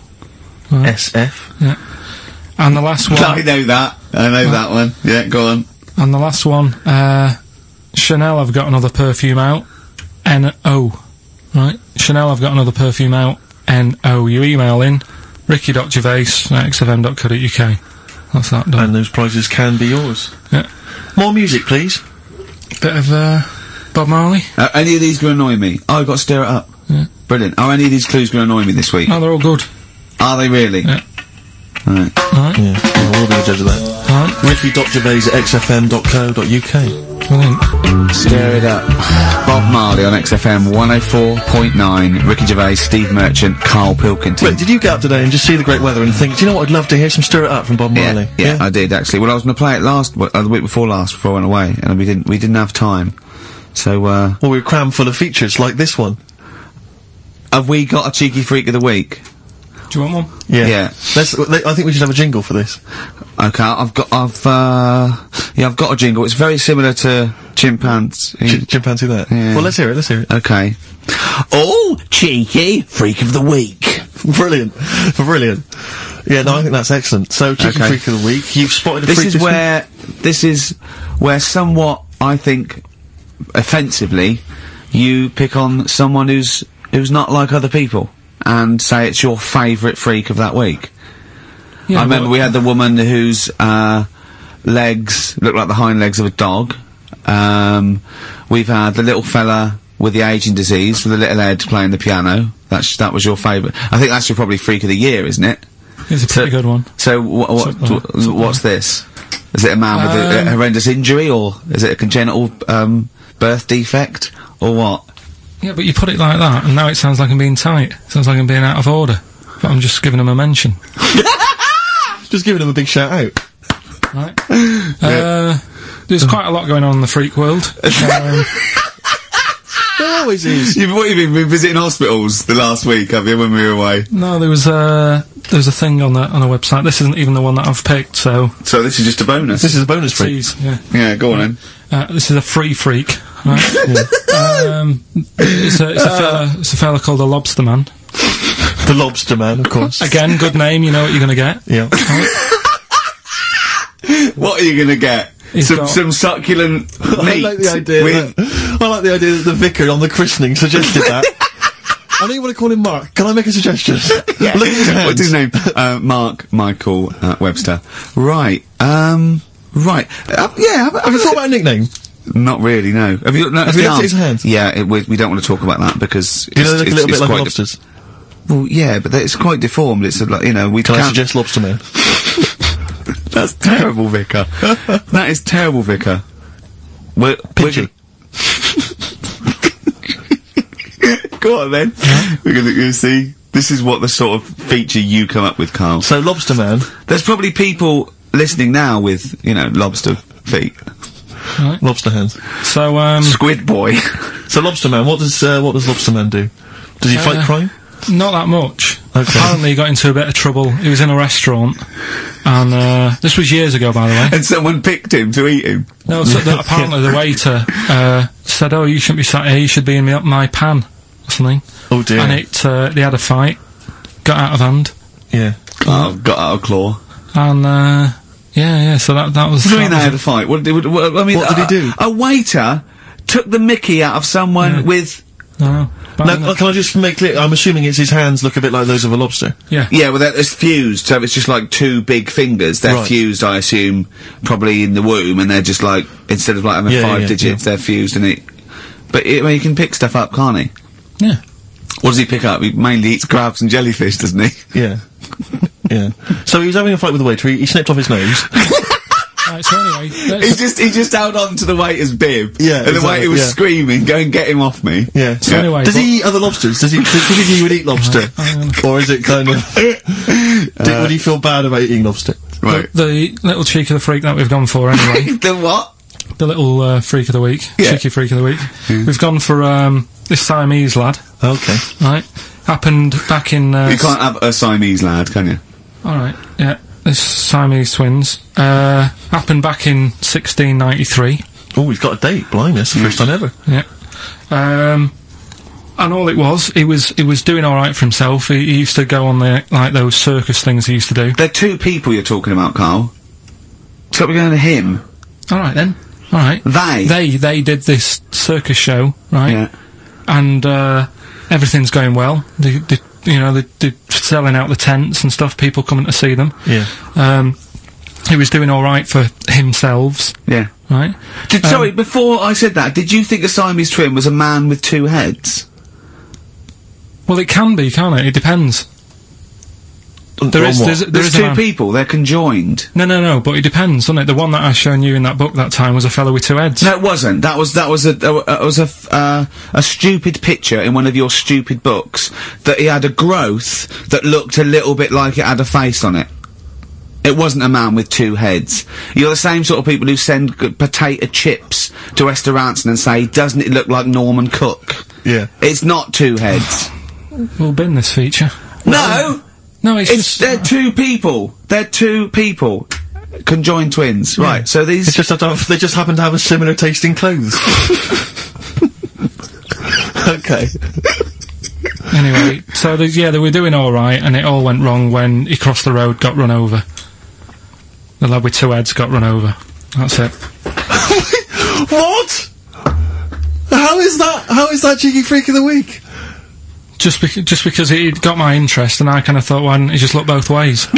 S F. And the last one. I know that. I know that one. Yeah. Go on. And the last one, uh, Chanel have got another perfume out, N O. Right? Chanel have got another perfume out, N O. You email in, ricky.gervais at x f m dot co dot u k. That's that done. And those prizes can be yours. Yeah. More music, please. Bit of, uh, Bob Marley. Are any of these going to annoy me? Oh, I've got to stir it up. Yeah. Brilliant. Are any of these clues going to annoy me this week? No, they're all good. Are they really? Yeah. Right. Alright? Yeah, well, we'll be the judge of that. Alright? Ricky.gervais at x f m dot co dot u k. Brilliant. Stir it up. Bob Marley on X F M one oh four point nine. Ricky Gervais, Steve Merchant, Carl Pilkington. Wait, did you get up today and just see the great weather and think, do you know what, I'd love to hear some Stir It Up from Bob yeah, Marley? yeah, I did actually. Well, I was going to play it last, w- uh, the week before last, before I went away, and we didn't, we didn't have time. So, uh, Well, we were crammed full of features like this one. have we got a cheeky freak of the week? Do you want one? Yeah. Yeah. Let's, let, I think we should have a jingle for this. Okay, I've got, I've, uh, yeah, I've got a jingle. It's very similar to Chimpanzee. Ch- chimpanzee that. Yeah. Well, let's hear it, let's hear it. Okay. Oh, cheeky freak of the week. Brilliant. Brilliant. Yeah, no, I think that's excellent. So, Cheeky Okay. Freak of the Week, you've spotted a This freak is this week? where, this is where somewhat, I think, offensively, you pick on someone who's, who's not like other people, and say it's your favourite freak of that week. Yeah, I remember well- we had the woman whose, uh, legs looked like the hind legs of a dog. Um, we've had the little fella with the aging disease, with the little head playing the piano. That's, that was your favourite. I think that's your probably freak of the year, isn't it? It's a pretty good one. So, wh- what, Something like- wh- something what's this? Is it a man with a, a Um, horrendous injury, or is it a congenital, um, birth defect, or what? Yeah, but you put it like that, and now it sounds like I'm being tight. Sounds like I'm being out of order. But I'm just giving them a mention. Just giving him a big shout out. Right? Uh, there's quite a lot going on in the freak world. Um, There always is. You've, what have you been visiting hospitals the last week, have you, when we were away? no, there was uh, there was a thing on the on a website. This isn't even the one that I've picked. So So this is just a bonus. This is a bonus freak. tease, yeah. yeah, go on then. Uh, this is a free freak. Right? um, it's a it's a fella it's a fella called the Lobster Man. The Lobster Man, of course. Again, good name. You know what you're gonna get. Yeah. What are you gonna get? He's Some, got- some succulent meat I like the idea. with... That, I like the idea that the vicar on the christening suggested that. I know you want to call him Mark. Can I make a suggestion? Look at his hands. What's his name? uh, Mark Michael uh, Webster. Right. Um. Right. Uh, yeah. Have, Have you thought about a nickname? Not really. No. Have you? No, have he you looked at asked? his hands? Yeah. It, we, we don't want to talk about that because You know, it's, they look a it's, little it's bit like quite lobsters. Well, yeah, but it's quite deformed. It's a, like, you know we Can I can't. suggest Lobster Man? That's terrible, Vicar. That is terrible, Vicar. We're, Pinchy. we're Go on then. We're gonna, gonna see. This is what the sort of feature you come up with, Carl. So Lobster Man. There's probably people listening now with, you know, lobster feet. Lobster hands. So um, Squid boy. So Lobster Man, what does uh, what does Lobster Man do? Does he fight Uh, crime? not that much. Okay. Apparently, he got into a bit of trouble. He was in a restaurant, and uh, this was years ago, by the way. And someone picked him to eat him. No, so the, apparently the waiter uh, said, "Oh, you shouldn't be sat here. You should be in my, my pan or something." Oh dear. And it uh, they had a fight, got out of hand, Yeah. Oh, got out of claw. and uh, yeah, yeah. So that that was. What do you mean that they was had a fight? What did, what, what, I mean, What did he a- do? A waiter took the mickey out of someone Yeah. with... No, bad, Now, innit? uh, can I just make clear? I'm assuming it's his hands look a bit like those of a lobster. yeah. Yeah, well, that- it's fused, so it's just like two big fingers. They're Right. fused, I assume, probably in the womb, and they're just like, instead of like having Yeah, five yeah, digits, yeah. they're fused, and it... But it, well, he can pick stuff up, can't he? Yeah. What does he pick up? He mainly eats crabs and jellyfish, doesn't he? Yeah. Yeah. So he was having a fight with the waiter. He, he snipped off his nose. Right, so anyway, He let's- just he just held on to the waiter's bib. Yeah, and the exactly, waiter was yeah. screaming, "Go and get him off me!" Yeah. so anyway, Does but- he eat other lobsters? Does he? Does he think he would eat lobster, or is it kind of? did, would he feel bad about eating lobster? Right. the little cheek of the freak that we've gone for anyway. The what? The little uh, freak of the week, Yeah. cheeky freak of the week. We've gone for um, this Siamese lad, Okay. right? Happened back in. Uh, You can't have a Siamese lad, can you? all right, yeah. This Siamese twins uh, happened back in sixteen ninety-three. Oh, he's got a date. Blimey, that's the first time ever. Yeah. Um, and all it was, he was he was doing all right for himself. He, he used to go on the like those circus things he used to do. They're two people you're talking about, Carl. So we're going to him. All right then. All right. They. They they did this circus show, right? Yeah. And uh, everything's going well. They, they, you know, they, they're selling out the tents and stuff. People coming to see them. Yeah. Um, he was doing all right for himself, Yeah. right? Did, Um, sorry, before I said that, did you think a Siamese twin was a man with two heads? Well, it can be, can't it? It depends. There On is, what? there's, there There's is a two man- people. They're conjoined. No, no, no. But it depends, doesn't it? The one that I shown you in that book that time was a fellow with two heads. No, it wasn't. That was that was a uh, uh, was a f- uh, a stupid picture in one of your stupid books that he had a growth that looked a little bit like it had a face on it. It wasn't a man with two heads. You're the same sort of people who send g- potato chips to restaurants and say, "Doesn't it look like Norman Cook?" Yeah. It's not two heads. We'll bin this feature. No, No, it's, it's just they're two people. They're two people, conjoined twins. Right. So these. It's just that uh, they just happen to have a similar taste in clothes. Okay. Anyway, so there's- yeah, they were doing all right, and it all went wrong when he crossed the road, got run over. The lad with two heads got run over. That's it. What? How is that? How is that cheeky freak of the week? Just bec- just because it got my interest, and I kind of thought, why didn't he just look both ways?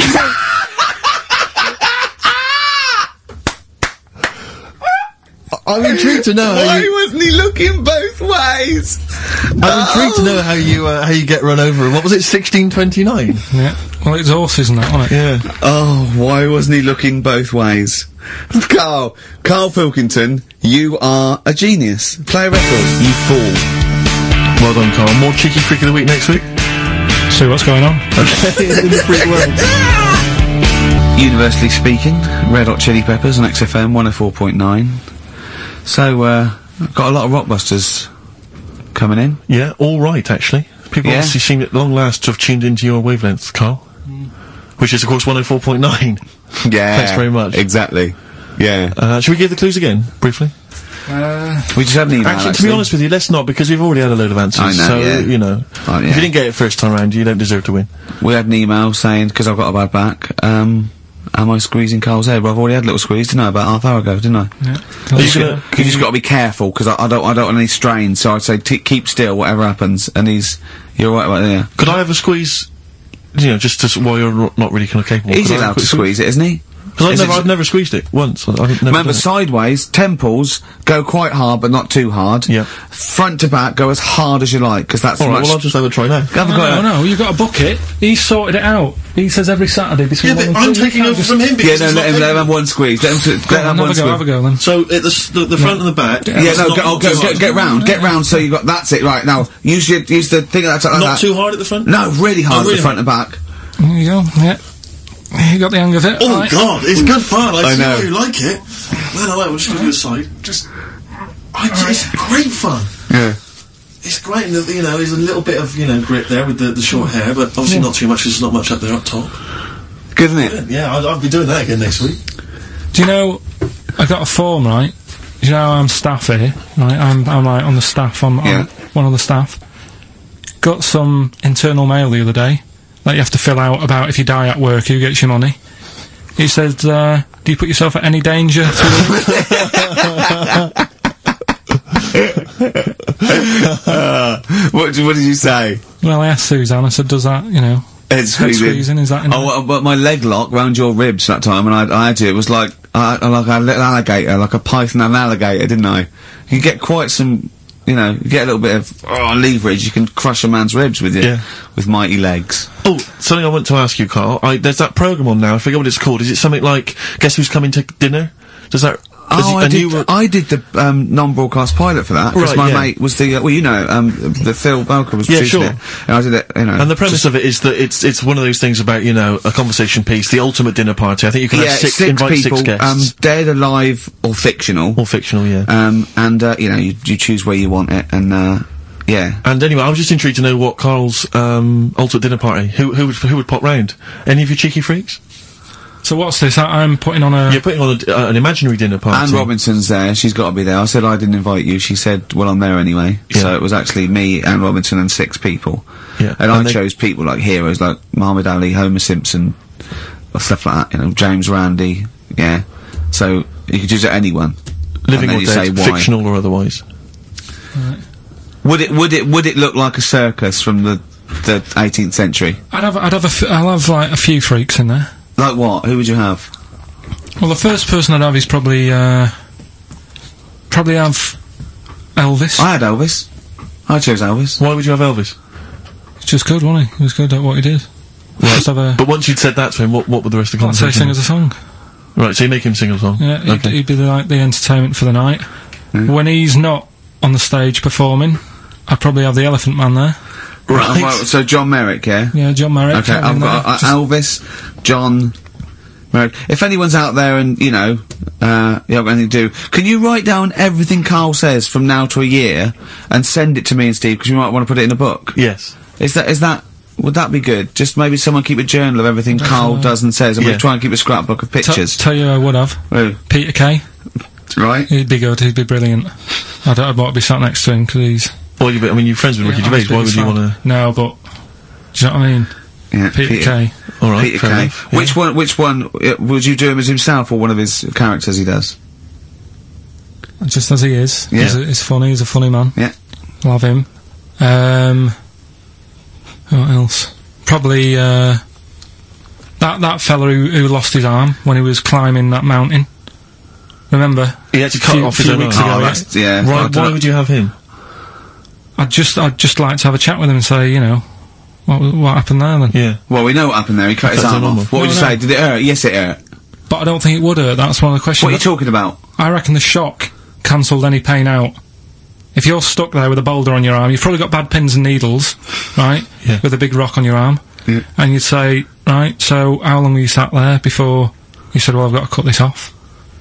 I'm intrigued to know how you. wasn't he looking both ways? I'm intrigued to know how you uh, how you get run over. And what was it? sixteen twenty-nine. Yeah. Well, it's horses and that, wasn't it? Yeah. Oh, why wasn't he looking both ways? Carl, Carl Pilkington, you are a genius. Play a record, you fool. Well done, Carl. More cheeky freak of the week next week. See what's going on. Okay. In the freak world. Universally Speaking, Red Hot Chili Peppers on X F M one oh four point nine. So, uh, got a lot of Rockbusters coming in. Yeah, all right, actually. People Yeah. obviously seem at long last to have tuned into your wavelength, Carl. Mm. Which is, of course, one oh four point nine. Yeah. Thanks very much. Exactly. Yeah. Uh, should we give the clues again, briefly? Uh, We just had an email, Actually, to be honest with you, let's not, because we've already had a load of answers. I know, so, yeah. you know, Oh, yeah. if you didn't get it first time round, you don't deserve to win. We had an email saying, because I've got a bad back, um, am I squeezing Carl's head? Well, I've already had a little squeeze, didn't I, about half hour ago, didn't I? yeah. Are you You, gonna- you just got to be careful, because I, I don't I don't want any strain, so I'd say t keep still, whatever happens, and he's, you're right about there. Could I have a squeeze, you know, just to, s- while you're not, not really kind of capable? He's Could I have a allowed to quick squeeze it, isn't he? Because I've Is never, it- I've never squeezed it once. I- I've never Remember, done it. sideways, temples, go quite hard, but not too hard. Yeah. Front to back, go as hard as you like, because that's Alright, much... well, I'll just have a try now. Have a No, go no, at- no, you've got a bucket. He's sorted it out. He says every Saturday between one and two. You can't just- him Yeah, because no, it's let not him, let him capable. have one squeeze. Let him, t- Go let him on, have one have a go, have a squeeze. go then. So, at the, s- the, the front and the back. Yeah, it's no, not- go, oh, not go, too get, hard. get round, get round, so you got, that's it, right, now, use your, use the thing like that, like Not that. too hard at the front? No, really hard Oh, at really the front and back. There you go, yeah. You got the hang of it. Oh right. God, it's good fun. I, I see know. why you like it. Well, I will just give you a side. Just, I, it's great fun. Yeah. It's great, and the- you know, there's a little bit of, you know, grip there with the, the short hair, but obviously not too much, 'cause there's not much up there up top. Good, isn't it? Yeah, I'll, I'll be doing that again next week. Do you know, I got a form, right? Do you know I'm staff here, right? I'm, I'm like on the staff, I'm, Yeah. I'm one of the staff. Got some internal mail the other day that you have to fill out about if you die at work, who gets your money. It said, uh, do you put yourself at any danger through What, what did you say? Well, I asked Suzanne, I said, does that, you know, Head head squeezing. squeezing, is that in Oh, well, but my leg lock round your ribs that time, and I, I had to, it was like, I, I like a little alligator, like a python and alligator, didn't I? You get quite some, you know, you get a little bit of, oh, leverage, you can crush a man's ribs with your, Yeah. with mighty legs. Oh, something I want to ask you, Carl. I, there's that program on now. I forget what it's called. Is it something like Guess Who's Coming to Dinner? Does that? does Oh, it- I and did, you were- I did the, um, non-broadcast pilot for that, because Right, my yeah. mate was the, uh, well, you know, um, the Phil Belker was Yeah, producing sure. it, and I did it, you know. And the premise of it is that it's it's one of those things about, you know, a conversation piece, the ultimate dinner party. I think you can yeah, have six, invite people, six guests. um, dead, alive, or fictional. Or fictional, yeah. Um, and, uh, you know, you, you choose where you want it, and, uh, yeah. And anyway, I was just intrigued to know what Carl's um, ultimate dinner party. Who who would who would pop round? Any of you cheeky freaks? So what's this? I, I'm putting on a... You're putting on a, uh, an imaginary dinner party. Anne Robinson's there, she's got to be there. I said I didn't invite you, she said, well, I'm there anyway. Yeah. So it was actually me, Anne Robinson, and six people. Yeah. And, And I they- chose people like heroes, like Muhammad Ali, Homer Simpson, or stuff like that, you know, James Randi, yeah. So, you could choose anyone. Living and then or you dead, say why. fictional or otherwise. Would it, would it, would it look like a circus from the, the eighteenth century? I'd have, I'd have a f I'll have like a few freaks in there. Like what? Who would you have? Well, the first person I'd have is probably, uh, probably have Elvis. I had Elvis. I chose Elvis. Why would you have Elvis? He's just good, wasn't he? He was good at what he did. Just have a, But once you'd said that to him, what what would the rest of the I'd say conversation? sing us a song. Right, so you make him sing a song. Yeah, he'd, Okay. he'd be the, like the entertainment for the night. When he's not on the stage performing, I'd probably have the Elephant Man there. Right. Well, so John Merrick, yeah? Yeah, John Merrick. Okay, have I've him got there. uh, Just- Elvis, John, Merrick. If anyone's out there and, you know, uh, you haven't got anything to do, can you write down everything Carl says from now to a year and send it to me and Steve, because we might want to put it in a book? Yes. Is that, is that, would that be good? Just maybe someone keep a journal of everything Carl does and says, and Yeah. we try and keep a scrapbook of T- pictures. tell you who I would have. Who? Peter Kay. Right? He'd be good, he'd be brilliant. I'd, I'd want to be sat next to him, because he's... Well, you, I mean, you're friends with Ricky Yeah, I'm his Gervais. Why would biggest you fan. want to? No, but... Do you know what I mean? Yeah, Peter, Kay. All right, Peter fair Kay. enough. Yeah. Which one, which one, uh, would you do him as himself or one of his characters he does? Just as he is. Yeah. He's, a, he's funny, he's a funny man. Yeah. Love him. Um... What else? Probably, uh... That, that fella who, who lost his arm when he was climbing that mountain. Remember? He had to cut Few- off his few own weeks arm. ago, Oh, yeah. that's, yeah. I Why, don't why know. would you have him? I'd just, I'd just like to have a chat with him and say, you know, what, what happened there then? Yeah. Well, we know what happened there. He cut his Cut his arm arm off. off. What would No, you no. say? Did it hurt? Yes, it hurt. But I don't think it would hurt, that's one of the questions. What are you talking about? I reckon the shock cancelled any pain out. If you're stuck there with a boulder on your arm, you've probably got bad pins and needles, right? Yeah. With a big rock on your arm. Yeah. and you'd say, right, so how long were you sat there before you said, well, I've got to cut this off?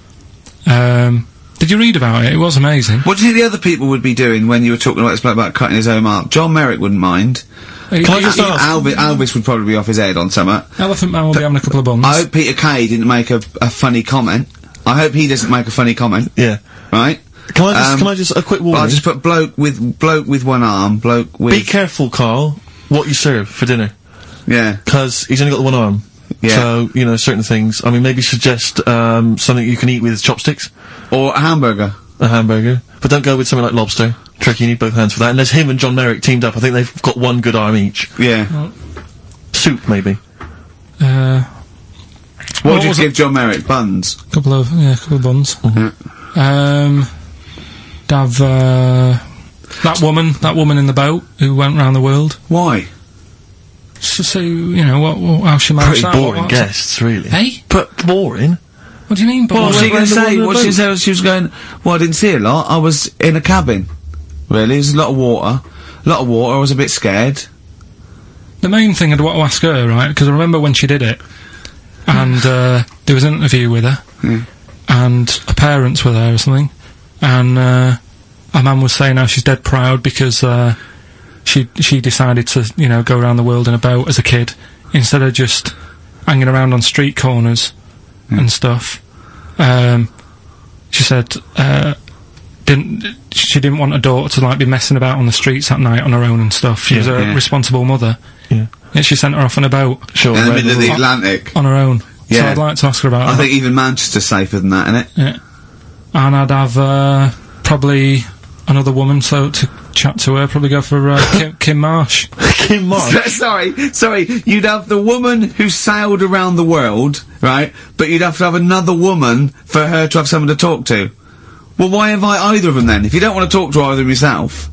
Um, did you read about it? It was amazing. What do you think the other people would be doing when you were talking about this bloke about cutting his own arm? John Merrick wouldn't mind. Can I just ask- Alvis, Alvis would probably be off his head on something. Elephant Man will be having a couple of buns. I hope Peter Kay didn't make a, a funny comment. I hope he doesn't make a funny comment. Yeah. Right? Can I just, Um, can I just, a quick warning? I'll just put bloke with, bloke with one arm, bloke with... Be careful, Carl, what you serve for dinner. Yeah. Because he's only got the one arm. Yeah. So, you know, certain things, I mean, maybe suggest, um, something you can eat with chopsticks. Or a hamburger. A hamburger. But don't go with something like lobster. Tricky, you need both hands for that. And there's him and John Merrick teamed up. I think they've got one good arm each. Yeah. Soup, maybe. Uh, What would you was give John Merrick? Buns? couple of, yeah, couple of buns. Mm-hmm. Um, have, uh, that woman, that woman in the boat who went round the world. Why? So, so you know, what, what, how she managed Pretty that. what- boring what's- guests, really. Hey? But boring? What do you mean, What boring? was she going to went say? around the What she boat. said? She was going, well, I didn't see a lot. I was in a cabin. Really? There's a lot of water. A lot of water. I was a bit scared. The main thing I'd want to ask her, right, because I remember when she did it, and uh, there was an interview with her, Yeah. and her parents were there or something, and uh, her mum was saying how she's dead proud because uh, she she decided to, you know, go around the world in a boat as a kid, instead of just hanging around on street corners and stuff. Um, she said uh, didn't she didn't want her daughter to like be messing about on the streets at night on her own and stuff. She was Yeah, a yeah. responsible mother. Yeah. Yeah, she sent her off on a boat Sure. In the right, middle of the well, Atlantic. on her own. So Yeah. I'd like to ask her about I that. think even Manchester's safer than that, innit? Yeah. And I'd have uh, probably another woman so to chat to her. Probably go for uh, Kim, Kim Marsh. Kim Marsh. sorry, sorry. You'd have the woman who sailed around the world, right? But you'd have to have another woman for her to have someone to talk to. Well, why invite either of them then? If you don't want to talk to either of them yourself.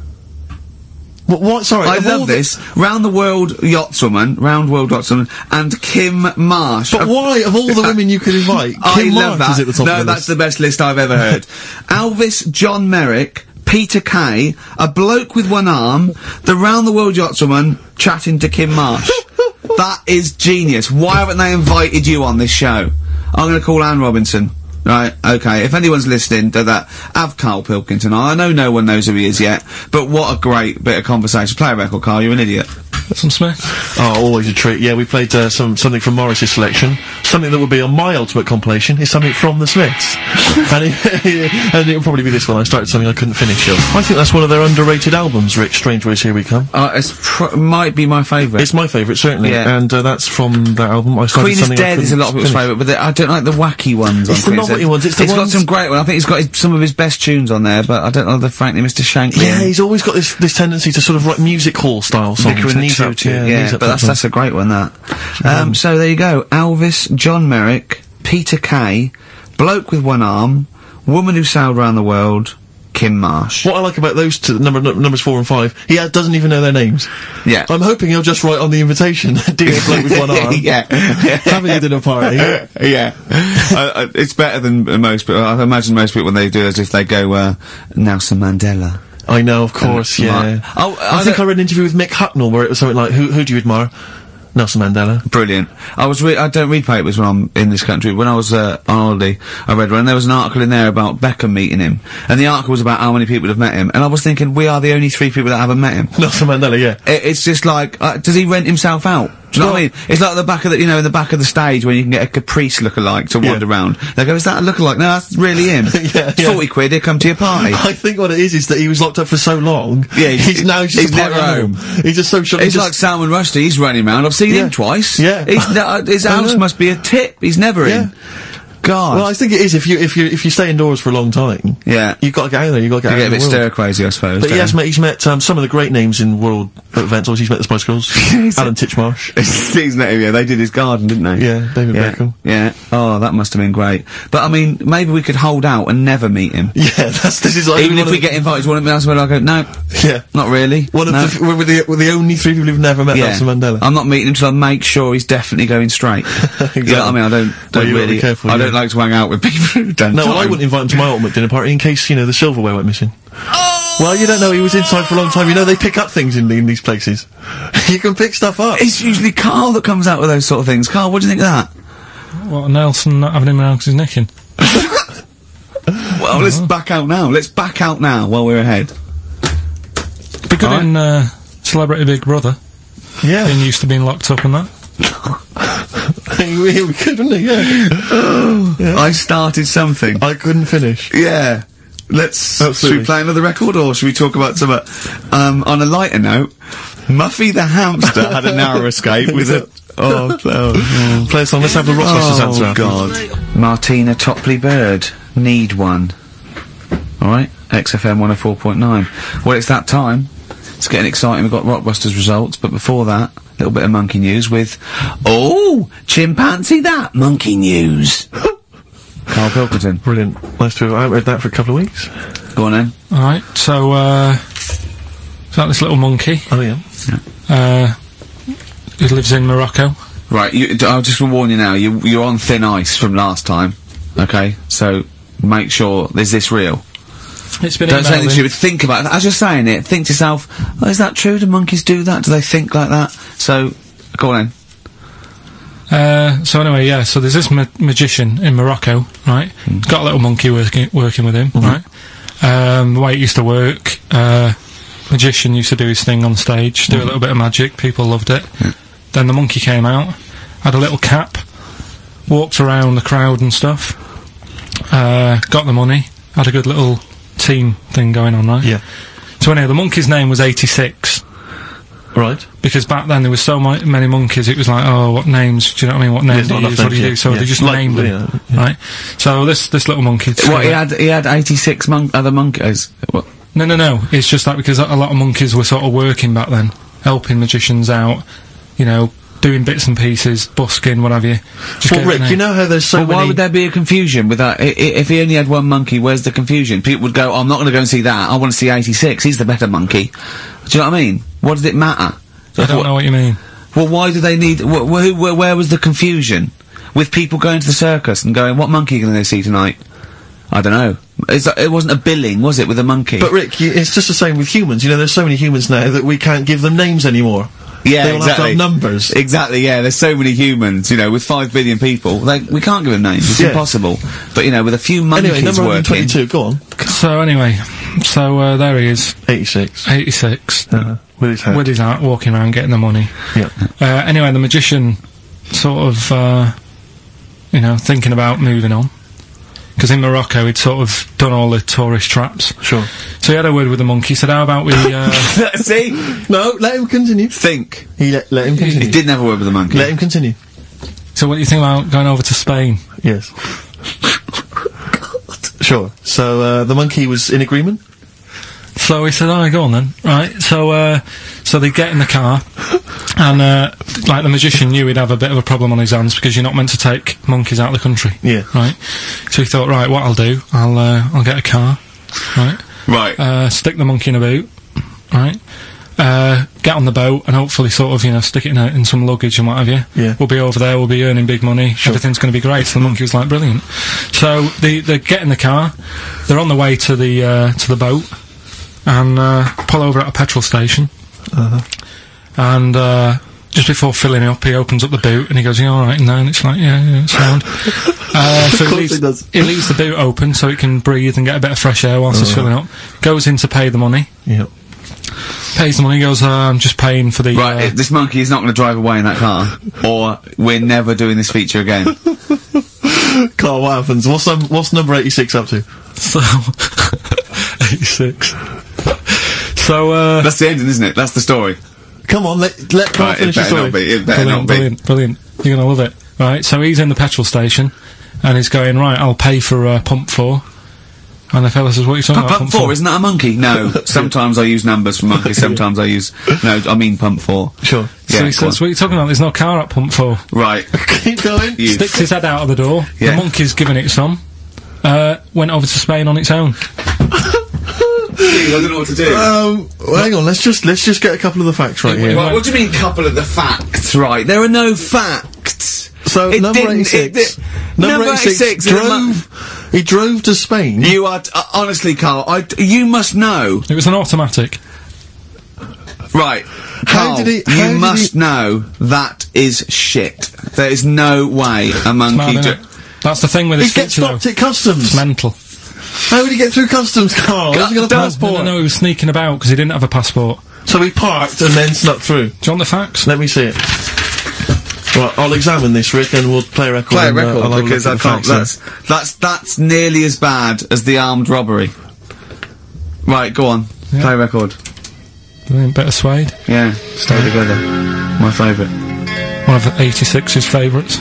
What, what, sorry. I of all love the- this. Round the World Yachtswoman, Round World Yachtswoman, and Kim Marsh. But Uh, why, of all the women you could invite, I Kim love Marsh that. is at the top no, of the that's list. the best list I've ever heard. Alvis, John Merrick, Peter Kay, a bloke with one arm, the Round the World Yachtswoman chatting to Kim Marsh. That is genius. Why haven't they invited you on this show? I'm going to call Anne Robinson. Right, okay, if anyone's listening to that, have Carl Pilkington. I know no one knows who he is yet, but what a great bit of conversation. Play a record, Carl, you're an idiot. Some Smith. Oh, always a treat. Yeah, we played uh, some something from Morris's selection. Something that would be on my ultimate compilation is something from the Smiths. and, it, and it'll probably be this one. I started something I couldn't finish. Up. I think that's one of their underrated albums, Rick. Strange Ways Here We Come. Uh, it's pr- might be my favourite. It's my favourite, certainly. Yeah. And uh, that's from that album. I started Queen is something I Dead is a couldn't lot of people's finish. favourite, but the, I don't like the wacky ones. It's on the Queen is novelty Dead. ones, it's the got ones- some great ones. I think he's got his, some of his best tunes on there, but I don't know the frankly Mister Shankly. Yeah, he's always got this this tendency to sort of write music hall style songs. Vicar in the Knees Up, Tutu. yeah, Yeah, Knees Up but that's songs. that's a great one. That. Um, so there you go. Alvis, John Merrick, Peter Kay, bloke with one arm, woman who sailed around the world, Kim Marsh. What I like about those two, number, n- numbers four and five, he uh, doesn't even know their names. Yeah. I'm hoping he'll just write on the invitation, dear bloke with one arm, yeah. having a dinner party. yeah. uh, uh, it's better than uh, most people. I imagine most people when they do it, if they go uh, Nelson Mandela. I know, of course, Uh, yeah. Mark- Oh, I I think don't- I read an interview with Mick Hucknall where it was something like, who, who do you admire? Nelson Mandela. Brilliant. I was re- I don't read papers when I'm in this country. When I was uh, on holiday, I read one. And there was an article in there about Beckham meeting him, and the article was about how many people have met him. And I was thinking, we are the only three people that haven't met him. Nelson Mandela, yeah. It, it's just like, uh, does he rent himself out? Do you know what I mean? It's like the back of the, you know, in the back of the stage when you can get a Caprice lookalike to Yeah. wander around. They go, is that a lookalike? No, that's really him. Yeah, It's yeah. forty quid, he'll come to your party. I think what it is is that he was locked up for so long. Yeah, he's- he's now just he's a party never animal. home. He's just so shocked. It's he like just, Salman Rushdie, he's running around. I've seen Yeah. him twice. Yeah. He's, uh, his I house know. must be a tip. He's never Yeah. in. God. well, I think it is if you if you if you stay indoors for a long time. Yeah. you've got to get out there. You've got to get You out get a in bit the world. stir crazy, I suppose. But he don't has you? met, he's met um, some of the great names in world events. Obviously, he's met the Spice Girls, Alan Titchmarsh. He's met him, yeah, they did his garden, didn't they? Yeah, David yeah. Beckham. Yeah. Oh, that must have been great. But I mean, maybe we could hold out and never meet him. Yeah, that's this is like Even one if of we the- get invited to one of them elsewhere, I go, no, yeah. not really. One of no. the, we're the, we're the only three people who've never met yeah. Nelson Mandela. I'm not meeting him till I make sure he's definitely going straight. You know what I mean? I don't, don't Well, you gotta really, be careful, I yeah. don't like to hang out with people who don't. No, well, I time. wouldn't invite him to my ultimate dinner party in case, you know, the silverware went missing. Oh! Well, you don't know, he was inside for a long time. You know, they pick up things in, the, in these places. You can pick stuff up. It's usually Carl that comes out with those sort of things. Carl, what do you think of that? What, Nelson not having him around because he's nicking? Well, let's back out now. Let's back out now while we're ahead. Be good Alright. in, uh, Celebrity Big Brother. Yeah. Being used to being locked up and that. he really could, wouldn't he? Yeah. Yeah. I started something. I couldn't finish. Yeah. Let's. Absolutely. Should we play another record, or should we talk about some? Uh, um, on a lighter note, Muffy the hamster had a narrow escape with a. Oh, oh, oh. Play a song. Let's have the Rockbusters answer. Oh God. Martina Topley Bird. Need one. All right. X F M one oh four point nine. Well, it's that time. It's getting exciting. We've got Rockbusters results, but before that, a little bit of monkey news with. Oh, chimpanzee that monkey news. Carl Pilkington. Brilliant. Nice to have. I haven't read that for a couple of weeks. Go on then. Alright, so, uh, is that this little monkey? Oh, yeah. Uh, who lives in Morocco. Right, you, d- I'll just warn you now, you, you're on thin ice from last time, okay? So, make sure, is this real? It's been Don't say anything emailed in. stupid, think about it. As you're saying it, think to yourself, oh, is that true? Do monkeys do that? Do they think like that? So, go on then. Uh, so anyway, yeah, so there's this ma- magician in Morocco, right? He's got a little monkey working, working with him, right? Um, the way it used to work, uh, magician used to do his thing on stage, do a little bit of magic, people loved it. Then the monkey came out, had a little cap, walked around the crowd and stuff, uh, got the money, had a good little team thing going on, right? Yeah. So anyway, the monkey's name was eighty-six. Right. Because back then there was so mi- many monkeys, it was like, oh, what names, do you know what I mean, what names There's do not you use, enough what do you do, names, so yeah. they just Like, named them, yeah, yeah. right? So this this little monkey... What, he had, he had eighty-six mon- other monkeys? What? No, no, no, it's just that because a, a lot of monkeys were sort of working back then, helping magicians out, you know, doing bits and pieces, busking, what have you. Just Well, gave it a Rick, name. you know how there's so Well, why many... would there be a confusion with that? I- I- if he only had one monkey, where's the confusion? People would go, oh, I'm not going to go and see that, I want to see eighty-six, he's the better monkey. Do you know what I mean? What does it matter? I don't know what you mean. Well, why do they need... Wh wh who, wh where was the confusion? With people going to the circus and going, what monkey are you going to see tonight? I don't know. It's, uh, it wasn't a billing, was it, with a monkey? But Rick, you, it's just the same with humans. You know, there's so many humans now that we can't give them names anymore. yeah, they all exactly. have to have numbers. Exactly, yeah, there's so many humans, you know, with five billion people, they, we can't give them names, it's Yeah. impossible. But, you know, with a few monkeys Anyway, number one working... hundred twenty-two, go on. So anyway, so uh, there he is, eighty-six. eighty-six, Uh-huh. With his hat. with his hat, walking around getting the money. Yeah. Uh, anyway, the magician sort of, uh, you know, thinking about moving on. Because in Morocco he'd sort of done all the tourist traps. Sure. So he had a word with the monkey, said, how about we, uh... See? No, let him continue. Think. He let, let him He continue. didn't have a word with the monkey. Let him continue. so what do you think about going over to Spain? Yes. Sure. So, uh, the monkey was in agreement? So he said, oh, go on then. Right, so, uh, so they get in the car, and, uh, like the magician knew he'd have a bit of a problem on his hands because you're not meant to take monkeys out of the country. Yeah. Right? So he thought, right, what I'll do, I'll, uh, I'll get a car, right? Right. Uh, stick the monkey in a boot, right? Uh, get on the boat and hopefully sort of, you know, stick it in, a, in some luggage and what have you. Yeah. We'll be over there, we'll be earning big money, everything's gonna be great. So the monkey was like, brilliant. So they, they get in the car, they're on the way to the, uh, to the boat, and, uh, pull over at a petrol station. Uh-huh. And, uh, just before filling it up, he opens up the boot and he goes, you alright? And then it's like, yeah, yeah, it's sound. uh, so Of he course leaves, he does. he leaves the boot open so it can breathe and get a bit of fresh air whilst it's filling up. Goes in to pay the money. Yeah. Pays the money, goes, uh, I'm just paying for the, Right, uh, uh, this monkey is not going to drive away in that car, or we're never doing this feature again. Carl, what happens? What's, um, what's number eighty-six up to? so, eighty-six. So, uh, That's the ending, isn't it? That's the story. Come on, let, let Carl Right, it finish the better story. not be, it better brilliant, not be. brilliant, brilliant. You're gonna love it. Right, so he's in the petrol station, and he's going, right, I'll pay for, uh, pump four. And the fella says, what are you talking about, Pump four, isn't that a monkey? No. Sometimes I use numbers for monkeys, sometimes I use... No, I mean pump four. Sure. So Yeah, he go says, on. what are you talking about? There's no car at pump four. Right. Keep going. You Sticks his head out of the door. Yeah. The monkey's giving it some. Uh, went over to Spain on its own. I don't know what to do. Um, well, hang on, let's just, let's just get a couple of the facts right here. Right, what do you mean, couple of the facts? Right, there are no facts. So It number didn't- eighty-six. it di- number number eighty-six eighty-six is a drove. He drove to Spain. You are t- uh, honestly, Carl. I you must know. It was an automatic. Right. How Carl, did he- how you did must he- know that is shit. There is no way a Mad, monkey. innit? Ju- That's the thing with He his gets feature, though. stopped at customs. It's mental. How would he get through customs, Carl? Has he got a don't- passport? No, no, no, he was sneaking about because he didn't have a passport. So he parked and then snuck through. Do you want the facts? Let me see it. Right, I'll examine this, Rick, and we'll play a record. Play a and, uh, record I'll have a because I look at the can't. facts That's that's that's nearly as bad as the armed robbery. Right, go on. Yeah. Play a record. A bit of Suede. Yeah, stay together. My favourite. One of eighty-six's favourites.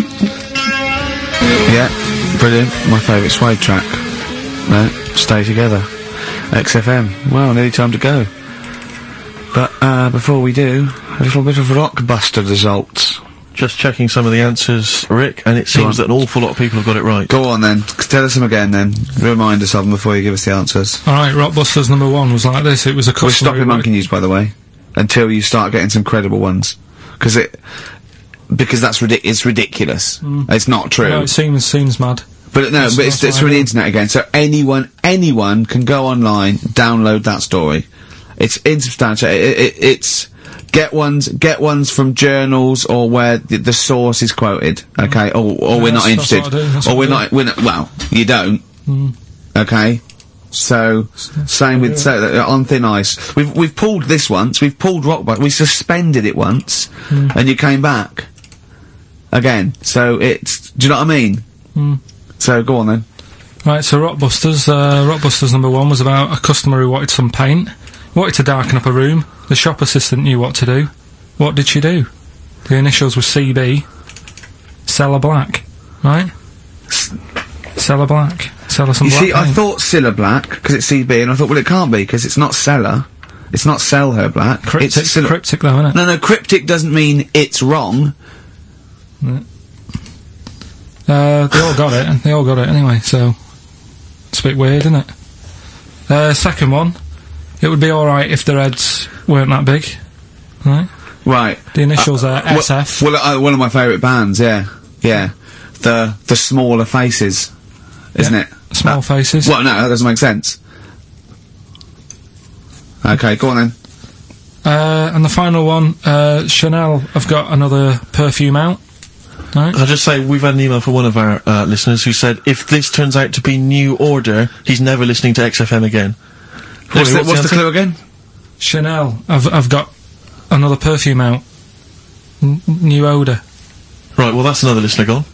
Yeah, brilliant. My favourite Suede track. Right, stay together. X F M. Well, nearly time to go. But uh, before we do, a little bit of Rockbuster results. Just checking some of the answers, Rick, and it seems that an awful lot of people have got it right. Go on then. Tell us them again then. Remind us of them before you give us the answers. Alright, Rockbusters number one was like this. It was a We're customer. stopping who- monkey news, by the way, until you start getting some credible ones, because it, because that's ridic- it's ridiculous. It's not true. No, it seems seems mad. But no, That's- but it's, that's it's what through I the do. internet again. So anyone, anyone can go online, download that story. It's insubstantial. It, it, it's get ones, get ones from journals or where the, the source is quoted. Okay, or, or Yeah, we're not that's- that's interested, what I do, that's or what we're I do. not. We're not. Well, you don't. Okay. So, same with so, uh, on thin ice. We've we've pulled this once. We've pulled rock, but we suspended it once, and you came back again. So it's. Do you know what I mean? So go on then. Right, so Rockbusters, uh, Rockbusters number one was about a customer who wanted some paint, wanted to darken up a room. The shop assistant knew what to do. What did she do? The initials were C B. Sell her black, right? Sell her black. Sell her some You black see, I paint. thought Cilla Black because it's C B, and I thought, well, it can't be because it's not Seller. It's not Sell Her Black. Cryptic, it's Cilla- cryptic though, isn't it? No, no, cryptic doesn't mean it's wrong. Uh, they all got it. They all got it anyway, so it's a bit weird, isn't it? Uh, second one, it would be alright if their heads weren't that big, right? Right. The initials are Well- S F. Well, uh, one of my favourite bands, yeah, yeah. The the smaller faces, isn't Yeah, it? small That- faces. Well, no, that doesn't make sense. Okay, go on then. Uh, and the final one, uh, Chanel have got another perfume out, right? I'll just say, we've had an email from one of our uh, listeners who said, if this turns out to be New Order, he's never listening to X F M again. What's, Anyway, the, what's the answer? clue again? Chanel have, have got another perfume out. N- new odour. Right, well, that's another listener gone.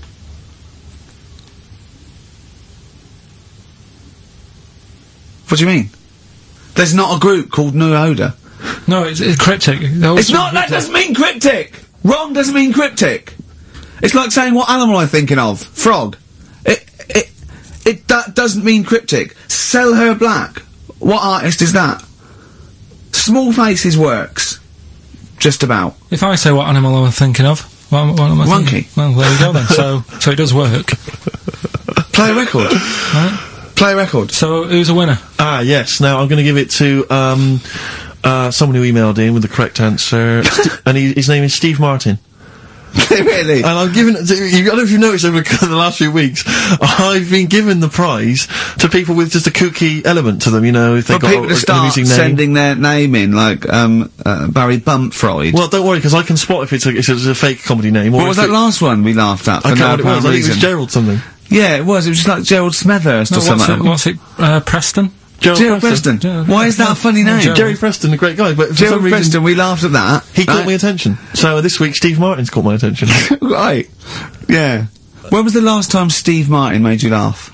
What do you mean? There's not a group called New Odour. No, it's, it's cryptic. They always It's not. That doesn't mean cryptic. Wrong doesn't mean cryptic. It's like saying what animal I'm thinking of. Frog. It it it that doesn't mean cryptic. Sell Her Black. What artist is that? Small Faces works. Just about. If I say what animal I'm thinking of, what, what am I Monkey. thinking? Well, there you go then. So, so it does work. Play a record. Right? Play a record. So, who's a winner? Ah, yes. Now, I'm going to give it to, um, uh, someone who emailed in with the correct answer. St- and he, his name is Steve Martin. Really? And I've given, I don't know if you've noticed over the last few weeks, I've been given the prize to people with just a kooky element to them, you know, if they've For got people a, to an start amusing name. sending their name in, like um, uh, Barry Bumpfreud. Well, don't worry, because I can spot if it's a, if it's a fake comedy name. Or what was if that it- last one we laughed at? For I can't no know what it was. apparent I think it was reason? Gerald something. Yeah, it was. It was just like Gerald Smethurst No, or what's something. it? What's it? Uh, Preston? Gerald, Gerald Preston. Preston. Gerald- Why is that a funny name? Gerald. Jerry Preston, a great guy, but for Gerald some reason Preston, we laughed at that. he caught right? my attention. So this week, Steve Martin's caught my attention. Right. Yeah. When was the last time Steve Martin made you laugh?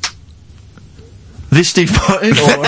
This Steve Martin, or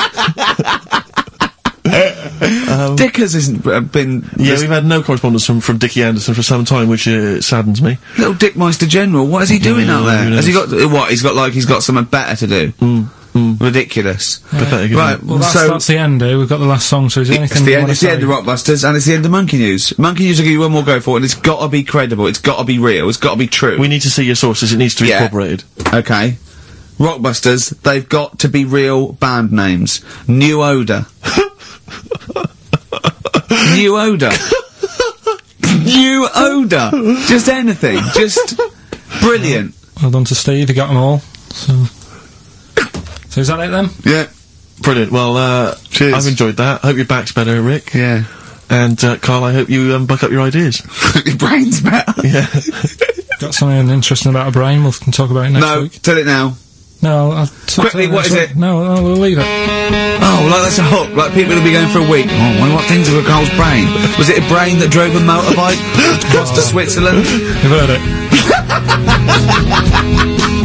Dickers hasn't uh, been... yeah, this we've had no correspondence from from Dickie Anderson for some time, which uh, saddens me. little Dickmeister General, what is he doing out who there? Has he knows? got... uh, what? He's got, like, he's got something better to do. Mm, Ridiculous. Pathetic. isn't Right, it? Well, that's, so... that's the end, eh? We've got the last song, so is there It's anything the, you end, want it's to the say? end of Rockbusters, and it's the end of Monkey News. Monkey News will give you one more go for it, and it's gotta be credible, it's gotta be real, it's gotta be true. We need to see your sources. It needs to be Yeah. corroborated. Okay. Rockbusters, they've got to be real band names. New Odour. New Odour. New odour. Just anything. Just brilliant. Well done to Steve, he got them all. So, so is that it then? Yeah. Brilliant. Well, uh, Cheers. I've enjoyed that. Hope your back's better, Rick. Yeah. And, uh, Carl, I hope you, um, buck up your ideas. Your brain's better. Yeah. Got something interesting about a brain, we can talk about it next No, week. tell it now. No, I'll, I'll talk Quickly, to what next is week. it? No, no, we'll leave it. Oh, like that's a hook. Like people will be going for a week. Oh, I wonder what things were Carl's brain. Was it a brain that drove a motorbike across to Switzerland? You've heard it.